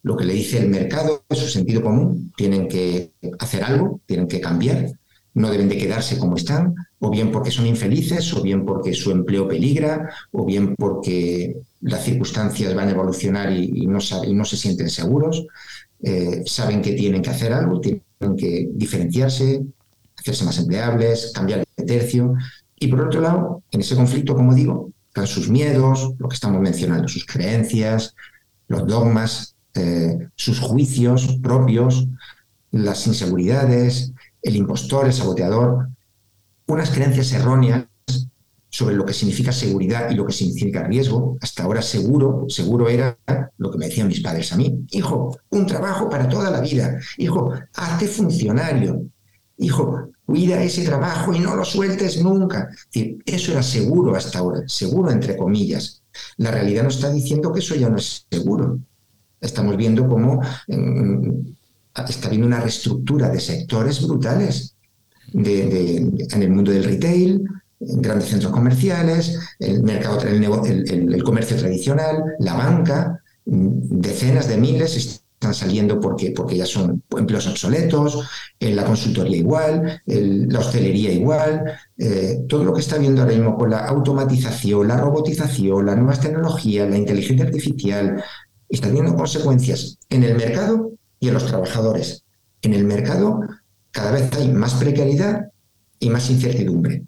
lo que le dice el mercado, su sentido común, tienen que hacer algo, tienen que cambiar, no deben de quedarse como están, o bien porque son infelices, o bien porque su empleo peligra, o bien porque las circunstancias van a evolucionar y no se sienten seguros. Saben que tienen que hacer algo, tienen que diferenciarse, hacerse más empleables, cambiar de tercio. Y por otro lado, en ese conflicto, como digo, están sus miedos, lo que estamos mencionando, sus creencias, los dogmas, sus juicios propios, las inseguridades, el impostor, el saboteador, unas creencias erróneas sobre lo que significa seguridad y lo que significa riesgo. Hasta ahora seguro era lo que me decían mis padres a mí. Hijo, un trabajo para toda la vida. Hijo, hazte funcionario. Hijo, cuida ese trabajo y no lo sueltes nunca. Es decir, eso era seguro hasta ahora, seguro entre comillas. La realidad nos está diciendo que eso ya no es seguro. Estamos viendo cómo está habiendo una reestructura de sectores brutales en el mundo del retail, en grandes centros comerciales, el mercado, el comercio tradicional, la banca, decenas de miles están saliendo porque ya son empleos obsoletos, la consultoría igual, la hostelería igual, todo lo que está viendo ahora mismo con la automatización, la robotización, las nuevas tecnologías, la inteligencia artificial, está teniendo consecuencias en el mercado y en los trabajadores. En el mercado cada vez hay más precariedad y más incertidumbre.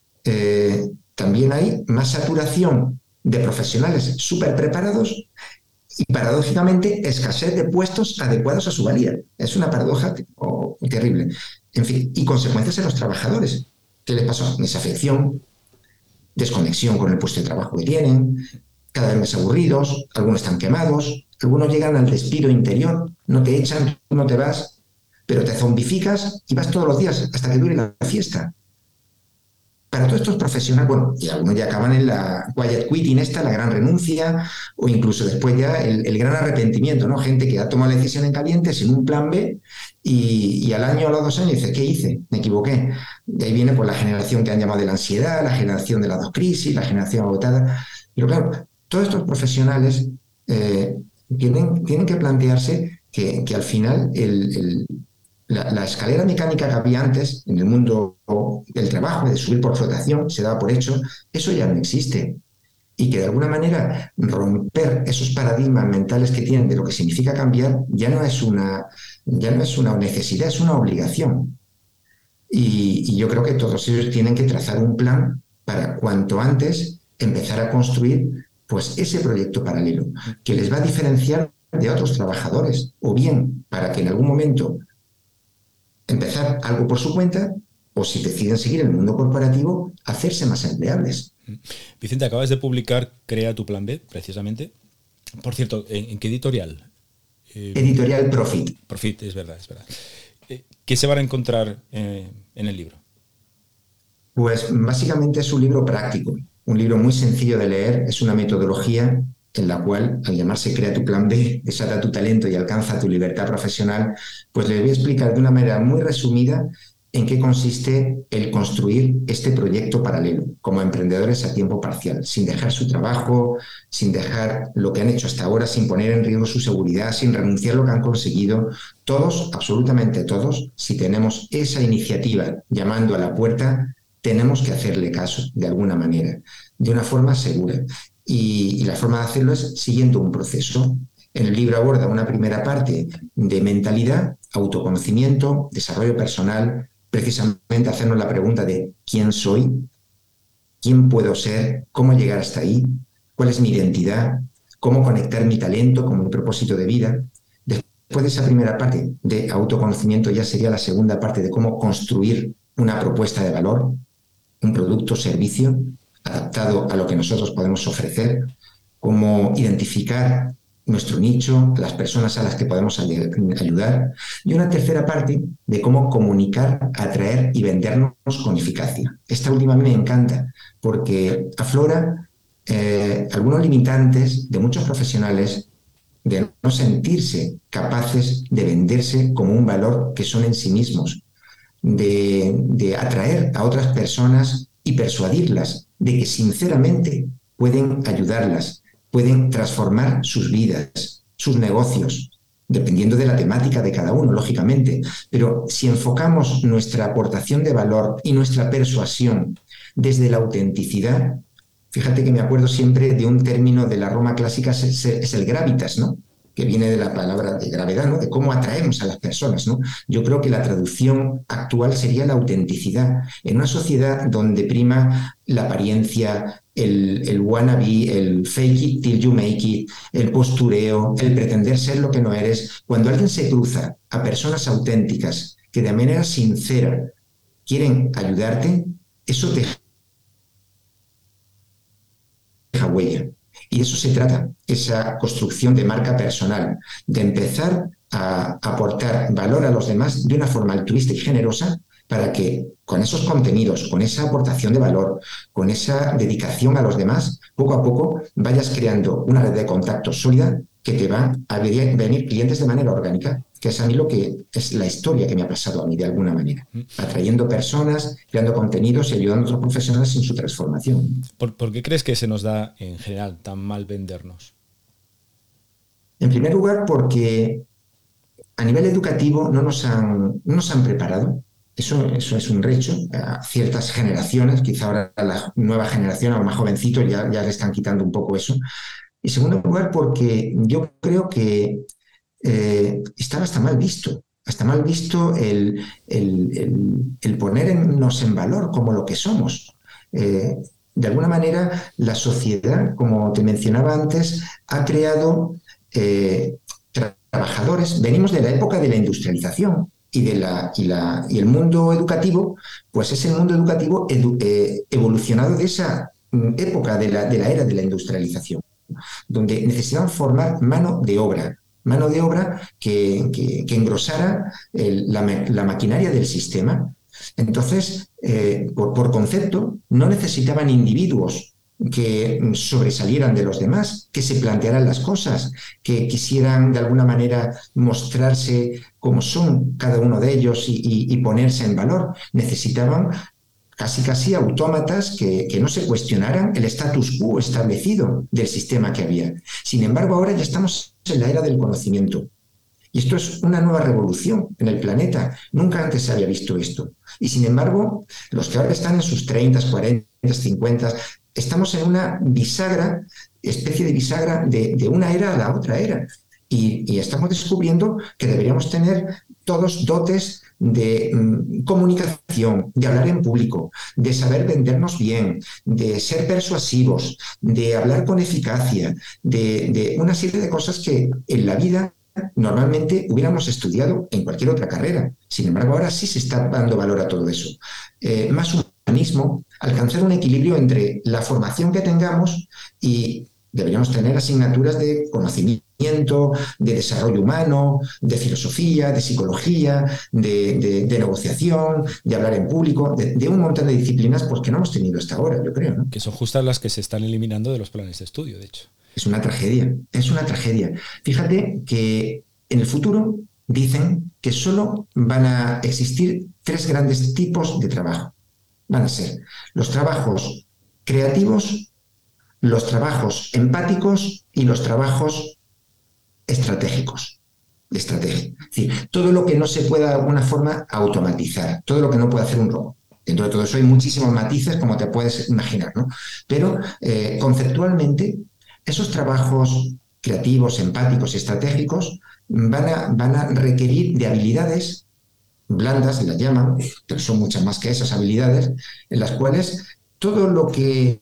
También hay más saturación de profesionales súper preparados y, paradójicamente, escasez de puestos adecuados a su valía. Es una paradoja terrible. En fin, y consecuencias en los trabajadores. ¿Qué les pasó? Desafección, desconexión con el puesto de trabajo que tienen, cada vez más aburridos, algunos están quemados, algunos llegan al despido interior, no te echan, tú no te vas, pero te zombificas y vas todos los días hasta que dure la fiesta. Para todos estos profesionales, bueno, y algunos ya acaban en la quiet quitting la gran renuncia, o incluso después ya el gran arrepentimiento, ¿no? Gente que ha tomado la decisión en caliente sin un plan B y al año o a los 2 años dice, ¿qué hice? Me equivoqué. De ahí viene pues la generación que han llamado de la ansiedad, la generación de las 2 crisis, la generación agotada. Pero claro, todos estos profesionales tienen que plantearse que al final la escalera mecánica que había antes en el mundo del trabajo, de subir por flotación, se daba por hecho, eso ya no existe. Y que de alguna manera romper esos paradigmas mentales que tienen de lo que significa cambiar ya no es una necesidad, es una obligación. Y yo creo que todos ellos tienen que trazar un plan para cuanto antes empezar a construir pues ese proyecto paralelo que les va a diferenciar de otros trabajadores, o bien para que en algún momento empezar algo por su cuenta, o si deciden seguir en el mundo corporativo, hacerse más empleables. Vicente, acabas de publicar Crea tu Plan B, precisamente. Por cierto, ¿en qué editorial? Editorial Profit. Profit, es verdad. ¿Qué se van a encontrar en el libro? Pues básicamente es un libro práctico, un libro muy sencillo de leer, es una metodología en la cual, al llamarse Crea tu Plan B, desata tu talento y alcanza tu libertad profesional, pues les voy a explicar de una manera muy resumida en qué consiste el construir este proyecto paralelo como emprendedores a tiempo parcial, sin dejar su trabajo, sin dejar lo que han hecho hasta ahora, sin poner en riesgo su seguridad, sin renunciar a lo que han conseguido. Todos, absolutamente todos, si tenemos esa iniciativa llamando a la puerta, tenemos que hacerle caso de alguna manera, de una forma segura. Y la forma de hacerlo es siguiendo un proceso. En el libro aborda una primera parte de mentalidad, autoconocimiento, desarrollo personal, precisamente hacernos la pregunta de ¿quién soy? ¿Quién puedo ser? ¿Cómo llegar hasta ahí? ¿Cuál es mi identidad? ¿Cómo conectar mi talento con mi propósito de vida? Después de esa primera parte de autoconocimiento ya sería la segunda parte de cómo construir una propuesta de valor, un producto o servicio adaptado a lo que nosotros podemos ofrecer, cómo identificar nuestro nicho, las personas a las que podemos ayudar, y una tercera parte de cómo comunicar, atraer y vendernos con eficacia. Esta última a mí me encanta porque aflora algunos limitantes de muchos profesionales de no sentirse capaces de venderse como un valor que son en sí mismos, de atraer a otras personas y persuadirlas de que sinceramente pueden ayudarlas, pueden transformar sus vidas, sus negocios, dependiendo de la temática de cada uno, lógicamente. Pero si enfocamos nuestra aportación de valor y nuestra persuasión desde la autenticidad, fíjate que me acuerdo siempre de un término de la Roma clásica, es el gravitas, ¿no? Que viene de la palabra de gravedad, ¿no? De cómo atraemos a las personas, ¿no? Yo creo que la traducción actual sería la autenticidad. En una sociedad donde prima la apariencia, el wannabe, el fake it till you make it, el postureo, el pretender ser lo que no eres, cuando alguien se cruza a personas auténticas que de manera sincera quieren ayudarte, eso te deja huella. Y de eso se trata, esa construcción de marca personal, de empezar a aportar valor a los demás de una forma altruista y generosa para que con esos contenidos, con esa aportación de valor, con esa dedicación a los demás, poco a poco vayas creando una red de contactos sólida que te van a venir clientes de manera orgánica, que es a mí lo que es la historia que me ha pasado a mí de alguna manera, atrayendo personas, creando contenidos y ayudando a otros profesionales en su transformación. ¿Por qué crees que se nos da en general tan mal vendernos? En primer lugar, porque a nivel educativo no nos han preparado. Eso es un hecho. A ciertas generaciones, quizá ahora la nueva generación, a los más jovencitos, ya le están quitando un poco eso. Y en segundo lugar, porque yo creo que estaba hasta mal visto el ponernos en valor como lo que somos. De alguna manera, la sociedad, como te mencionaba antes, ha creado trabajadores. Venimos de la época de la industrialización y el mundo educativo, pues es el mundo educativo evolucionado de esa época de la era de la industrialización, donde necesitaban formar mano de obra que engrosara la maquinaria del sistema. Entonces, por concepto, no necesitaban individuos que sobresalieran de los demás, que se plantearan las cosas, que quisieran de alguna manera mostrarse como son cada uno de ellos y ponerse en valor. Necesitaban casi autómatas que no se cuestionaran el status quo establecido del sistema que había. Sin embargo, ahora ya estamos en la era del conocimiento. Y esto es una nueva revolución en el planeta. Nunca antes se había visto esto. Y sin embargo, los que ahora están en sus 30, 40, 50, estamos en una bisagra, especie de bisagra de una era a la otra era. Y estamos descubriendo que deberíamos tener todos dotes de comunicación, de hablar en público, de saber vendernos bien, de ser persuasivos, de hablar con eficacia, de una serie de cosas que en la vida normalmente hubiéramos estudiado en cualquier otra carrera. Sin embargo, ahora sí se está dando valor a todo eso. Más humanismo, alcanzar un equilibrio entre la formación que tengamos y deberíamos tener asignaturas de conocimiento, de desarrollo humano, de filosofía, de psicología, de negociación, de hablar en público, de un montón de disciplinas pues, que no hemos tenido hasta ahora, yo creo, ¿no? Que son justas las que se están eliminando de los planes de estudio, de hecho. Es una tragedia, es una tragedia. Fíjate que en el futuro dicen que solo van a existir 3 grandes tipos de trabajo. Van a ser los trabajos creativos, los trabajos empáticos y los trabajos estratégicos. De estrategia. Es decir, todo lo que no se pueda de alguna forma automatizar, todo lo que no puede hacer un robot. Dentro de todo eso hay muchísimos matices, como te puedes imaginar, ¿no? Pero conceptualmente, esos trabajos creativos, empáticos y estratégicos van a requerir de habilidades blandas, las llaman, pero son muchas más que esas habilidades, en las cuales todo lo que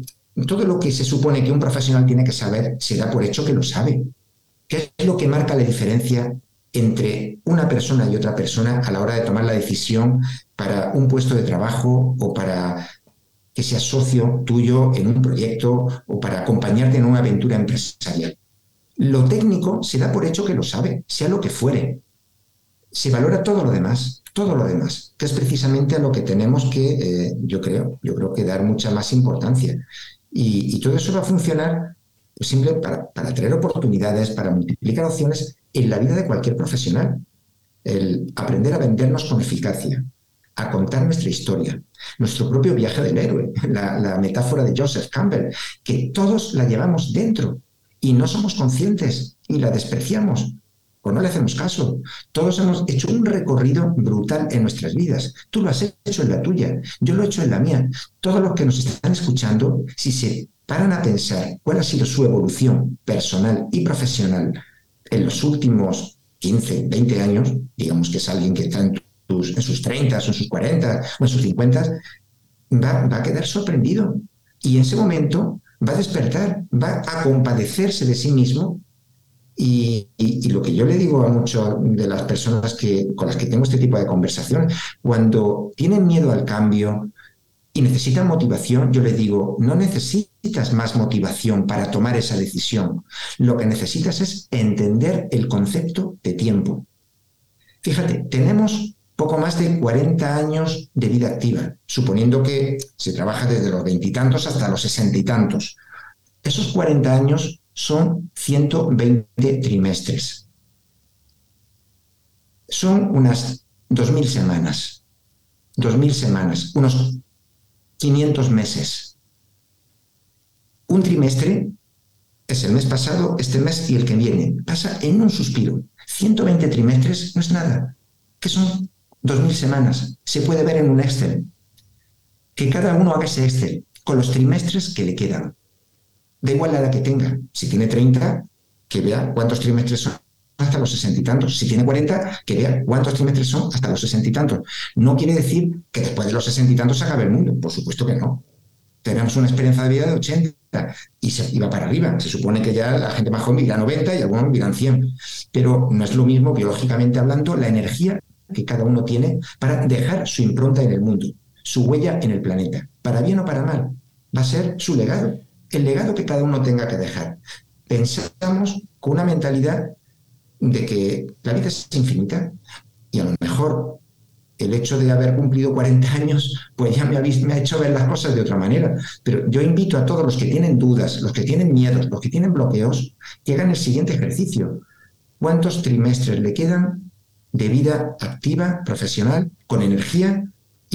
se supone que un profesional tiene que saber se da por hecho que lo sabe. ¿Qué es lo que marca la diferencia entre una persona y otra persona a la hora de tomar la decisión para un puesto de trabajo o para que seas socio tuyo en un proyecto o para acompañarte en una aventura empresarial? Lo técnico se da por hecho que lo sabe, sea lo que fuere. Se valora todo lo demás, que es precisamente a lo que tenemos que, yo creo que dar mucha más importancia. Y todo eso va a funcionar pues, simple para traer oportunidades, para multiplicar opciones en la vida de cualquier profesional. El aprender a vendernos con eficacia, a contar nuestra historia, nuestro propio viaje del héroe, la metáfora de Joseph Campbell, que todos la llevamos dentro y no somos conscientes y la despreciamos. o no le hacemos caso. Todos hemos hecho un recorrido brutal en nuestras vidas. Tú lo has hecho en la tuya, yo lo he hecho en la mía. Todos los que nos están escuchando, si se paran a pensar cuál ha sido su evolución personal y profesional en los últimos 15, 20 años, digamos que es alguien que está en sus 30 o en sus 40 o en sus 50, va a quedar sorprendido. Y en ese momento va a despertar, va a compadecerse de sí mismo y lo que yo le digo a muchas de las personas con las que tengo este tipo de conversación, cuando tienen miedo al cambio y necesitan motivación, yo les digo, no necesitas más motivación para tomar esa decisión. Lo que necesitas es entender el concepto de tiempo. Fíjate, tenemos poco más de 40 años de vida activa, suponiendo que se trabaja desde los veintitantos hasta los sesenta y tantos. Esos 40 años son 120 trimestres. Son unas 2.000 semanas. 2.000 semanas, unos 500 meses. Un trimestre es el mes pasado, este mes y el que viene. Pasa en un suspiro. 120 trimestres no es nada. ¿Qué son 2.000 semanas? Se puede ver en un Excel. Que cada uno haga ese Excel con los trimestres que le quedan. Da igual la edad que tenga. Si tiene 30, que vea cuántos trimestres son hasta los 60 y tantos. Si tiene 40, que vea cuántos trimestres son hasta los 60 y tantos. No quiere decir que después de los 60 y tantos se acabe el mundo. Por supuesto que no. Tenemos una esperanza de vida de 80 y se iba para arriba. Se supone que ya la gente más joven vivirá 90 y algunos vivirán 100. Pero no es lo mismo, biológicamente hablando, la energía que cada uno tiene para dejar su impronta en el mundo, su huella en el planeta. Para bien o para mal, va a ser su legado, el legado que cada uno tenga que dejar. Pensamos con una mentalidad de que la vida es infinita y a lo mejor el hecho de haber cumplido 40 años, pues ya me ha hecho ver las cosas de otra manera. Pero yo invito a todos los que tienen dudas, los que tienen miedos, los que tienen bloqueos, que hagan el siguiente ejercicio. ¿Cuántos trimestres le quedan de vida activa, profesional, con energía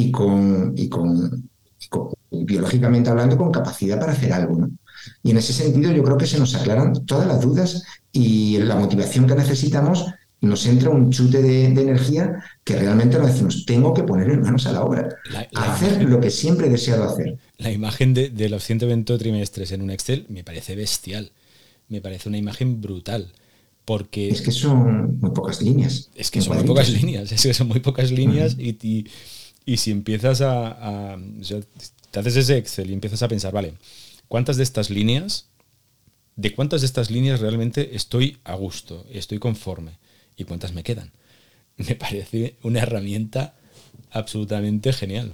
y biológicamente hablando, con capacidad para hacer algo, ¿no? Y en ese sentido yo creo que se nos aclaran todas las dudas y la motivación que necesitamos nos entra un chute de energía que realmente nos decimos, tengo que poner manos a la obra, hacer imagen, lo que siempre he deseado hacer. la imagen de los 120 trimestres en un Excel me parece bestial, me parece una imagen brutal, porque Es que son muy pocas líneas, es que en son muy pocas cuadritos. líneas, es que son muy pocas líneas y si empiezas o sea, te haces ese Excel y empiezas a pensar, vale, ¿cuántas de estas líneas, de cuántas de estas líneas realmente estoy a gusto, estoy conforme y cuántas me quedan? Me parece una herramienta absolutamente genial.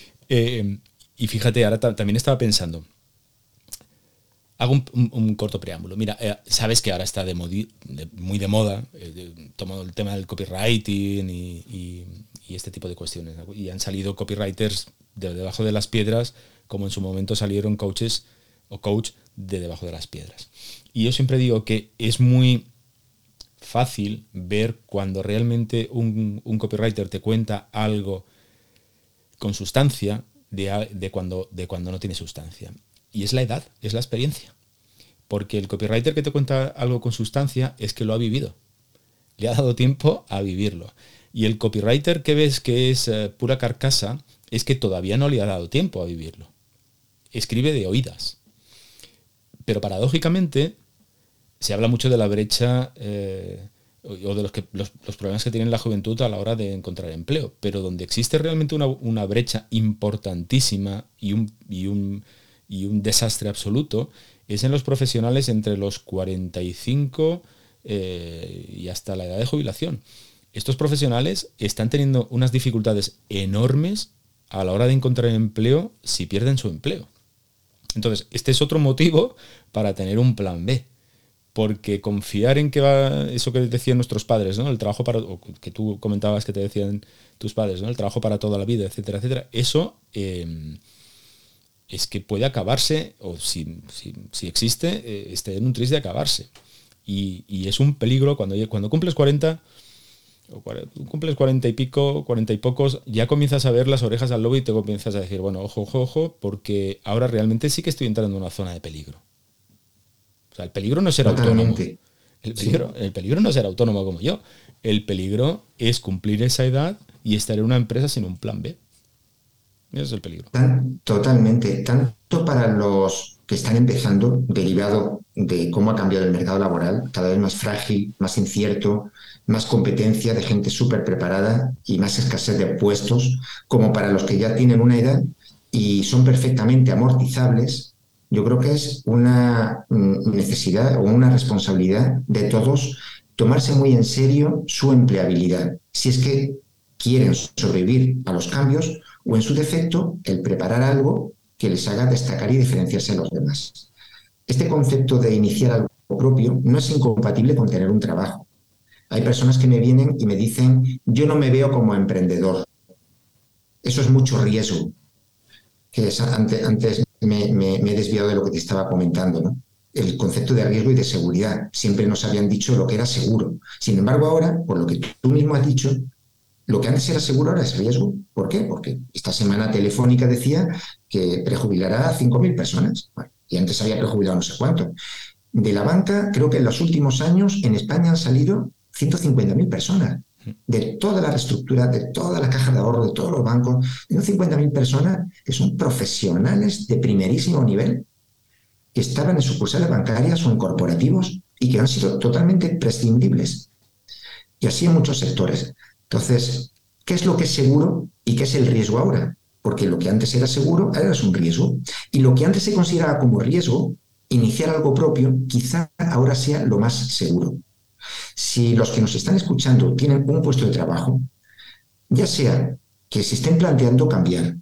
Y fíjate, ahora también estaba pensando, hago un corto preámbulo. Mira, sabes que ahora está muy de moda todo el tema del copywriting y este tipo de cuestiones, ¿no? Y han salido copywriters de debajo de las piedras, como en su momento salieron coaches o coach de debajo de las piedras. Y yo siempre digo que es muy fácil ver cuando realmente un copywriter te cuenta algo con sustancia de cuando no tiene sustancia. Y es la edad, es la experiencia. Porque el copywriter que te cuenta algo con sustancia es que lo ha vivido. Le ha dado tiempo a vivirlo. Y el copywriter que ves que es pura carcasa es que todavía no le ha dado tiempo a vivirlo. Escribe de oídas. Pero paradójicamente se habla mucho de la brecha o de los problemas que tiene la juventud a la hora de encontrar empleo. Pero donde existe realmente una brecha importantísima y un desastre absoluto es en los profesionales entre los 45 y hasta la edad de jubilación. Estos profesionales están teniendo unas dificultades enormes a la hora de encontrar empleo si pierden su empleo. Entonces, este es otro motivo para tener un plan B. Porque confiar en que va eso que decían nuestros padres, ¿no? El trabajo para, o que tú comentabas que te decían tus padres, ¿no? El trabajo para toda la vida, etcétera, etcétera. Eso es que puede acabarse, o si existe, esté en un tris de acabarse. Y es un peligro cuando cumples 40, o cumples 40 y pico, 40 y pocos, ya comienzas a ver las orejas al lobo y te comienzas a decir, bueno, ojo, ojo, ojo, porque ahora realmente sí que estoy entrando en una zona de peligro. O sea, el peligro no es ser autónomo. Totalmente. El peligro no es ser autónomo como yo. El peligro es cumplir esa edad y estar en una empresa sin un plan B. Ese es el peligro. Totalmente, tanto para los que están empezando, derivado de cómo ha cambiado el mercado laboral, cada vez más frágil, más incierto, más competencia de gente súper preparada y más escasez de puestos, como para los que ya tienen una edad y son perfectamente amortizables. Yo creo que es una necesidad o una responsabilidad de todos tomarse muy en serio su empleabilidad, si es que quieren sobrevivir a los cambios o en su defecto el preparar algo que les haga destacar y diferenciarse de los demás. Este concepto de iniciar algo propio no es incompatible con tener un trabajo. Hay personas que me vienen y me dicen, yo no me veo como emprendedor. Eso es mucho riesgo, que es, antes me he desviado de lo que te estaba comentando, ¿no? El concepto de riesgo y de seguridad. Siempre nos habían dicho lo que era seguro. Sin embargo, ahora, por lo que tú mismo has dicho, lo que antes era seguro ahora es riesgo. ¿Por qué? Porque esta semana Telefónica decía que prejubilará a 5.000 personas. Bueno, y antes había prejubilado no sé cuánto. De la banca, creo que en los últimos años en España han salido 150.000 personas. De toda la reestructura, de toda la caja de ahorro, de todos los bancos, 150.000 personas que son profesionales de primerísimo nivel, que estaban en sucursales bancarias o en corporativos y que han sido totalmente prescindibles. Y así en muchos sectores. Entonces, ¿qué es lo que es seguro y qué es el riesgo ahora? Porque lo que antes era seguro ahora es un riesgo. Y lo que antes se consideraba como riesgo, iniciar algo propio, quizá ahora sea lo más seguro. Si los que nos están escuchando tienen un puesto de trabajo, ya sea que se estén planteando cambiar,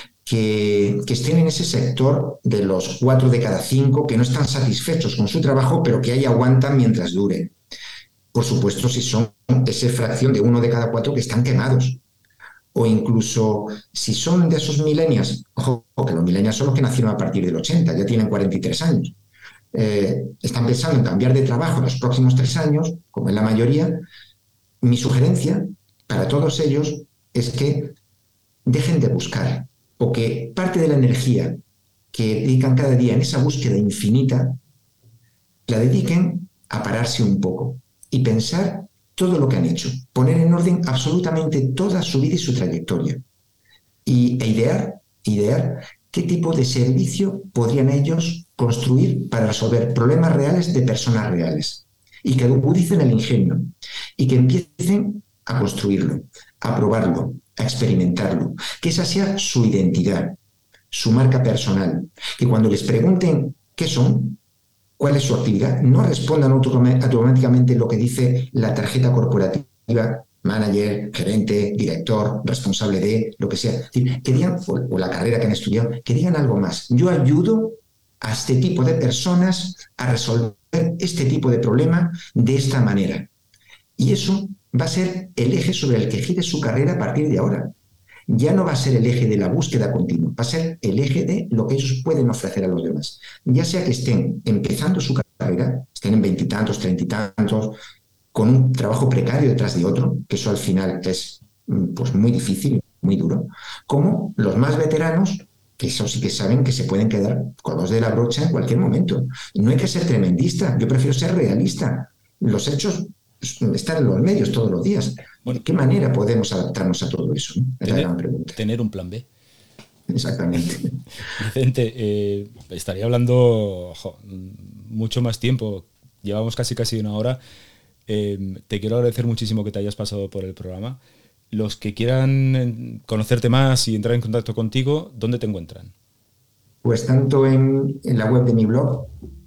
que estén en ese sector de los 4 de cada 5 que no están satisfechos con su trabajo, pero que ahí aguantan mientras dure. Por supuesto, si son esa fracción de 1 de cada 4 que están quemados. O incluso si son de esos millennials, ojo, que los millennials son los que nacieron a partir del 80, ya tienen 43 años. Están pensando en cambiar de trabajo en los próximos 3 años, como es la mayoría. Mi sugerencia para todos ellos es que dejen de buscar o que parte de la energía que dedican cada día en esa búsqueda infinita la dediquen a pararse un poco y pensar todo lo que han hecho, poner en orden absolutamente toda su vida y su trayectoria e idear qué tipo de servicio podrían ellos construir para resolver problemas reales de personas reales y que agudicen el ingenio y que empiecen a construirlo, a probarlo, a experimentarlo, que esa sea su identidad, su marca personal, que cuando les pregunten qué son, cuál es su actividad, no respondan automáticamente lo que dice la tarjeta corporativa, manager, gerente, director, responsable de, lo que sea. Es decir, que digan, o la carrera que han estudiado, que digan algo más. Yo ayudo a este tipo de personas a resolver este tipo de problema de esta manera. Y eso va a ser el eje sobre el que gire su carrera a partir de ahora. Ya no va a ser el eje de la búsqueda continua, va a ser el eje de lo que ellos pueden ofrecer a los demás. Ya sea que estén empezando su carrera, estén en 20 y tantos, 30 y tantos, con un trabajo precario detrás de otro, que eso al final es pues, muy difícil, muy duro, como los más veteranos, que eso sí que saben que se pueden quedar con los de la brocha en cualquier momento. No hay que ser tremendista, yo prefiero ser realista. Los hechos están en los medios todos los días. Bueno, ¿De qué manera podemos adaptarnos a todo eso? Es la gran pregunta. Tener un plan B. Exactamente. Vicente, estaría hablando mucho más tiempo. Llevamos casi 1 hora. Te quiero agradecer muchísimo que te hayas pasado por el programa. Los que quieran conocerte más y entrar en contacto contigo, ¿dónde te encuentran? Pues tanto en la web de mi blog,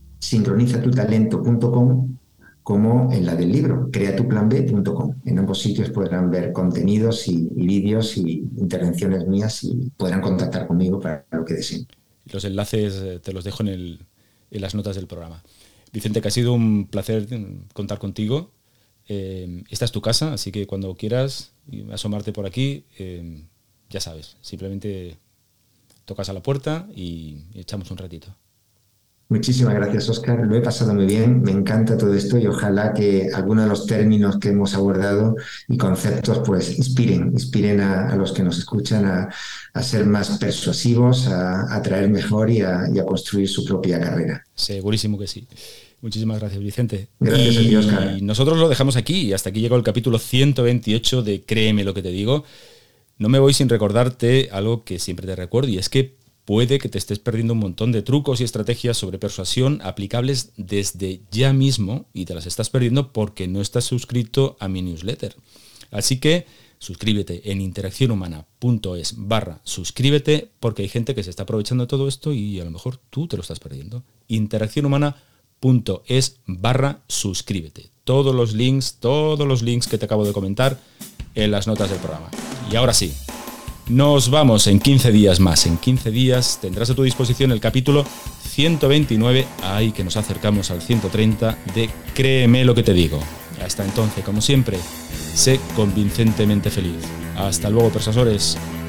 sincronizatutalento.com, como en la del libro, creatuplanb.com. En ambos sitios podrán ver contenidos y vídeos y intervenciones mías y podrán contactar conmigo para lo que deseen. Los enlaces te los dejo en las notas del programa. Vicente, que ha sido un placer contar contigo. Esta es tu casa, así que cuando quieras asomarte por aquí, ya sabes, simplemente tocas a la puerta y echamos un ratito. Muchísimas gracias, Óscar. Lo he pasado muy bien, me encanta todo esto y ojalá que algunos de los términos que hemos abordado y conceptos pues inspiren a los que nos escuchan a ser más persuasivos, a atraer mejor y a construir su propia carrera. Segurísimo que sí. Muchísimas gracias, Vicente. Gracias a ti, Óscar. Y nosotros lo dejamos aquí, y hasta aquí llegó el capítulo 128 de Créeme lo que te digo. No me voy sin recordarte algo que siempre te recuerdo, y es que puede que te estés perdiendo un montón de trucos y estrategias sobre persuasión aplicables desde ya mismo, y te las estás perdiendo porque no estás suscrito a mi newsletter. Así que suscríbete en interaccionhumana.es/suscríbete, porque hay gente que se está aprovechando de todo esto y a lo mejor tú te lo estás perdiendo. interaccionhumana.es/suscríbete. Todos los links que te acabo de comentar en las notas del programa. Y ahora sí, nos vamos en 15 días más. En 15 días tendrás a tu disposición el capítulo 129, ahí que nos acercamos al 130 de Créeme lo que te digo. Hasta entonces, como siempre, sé convincentemente feliz. Hasta luego, persuasores.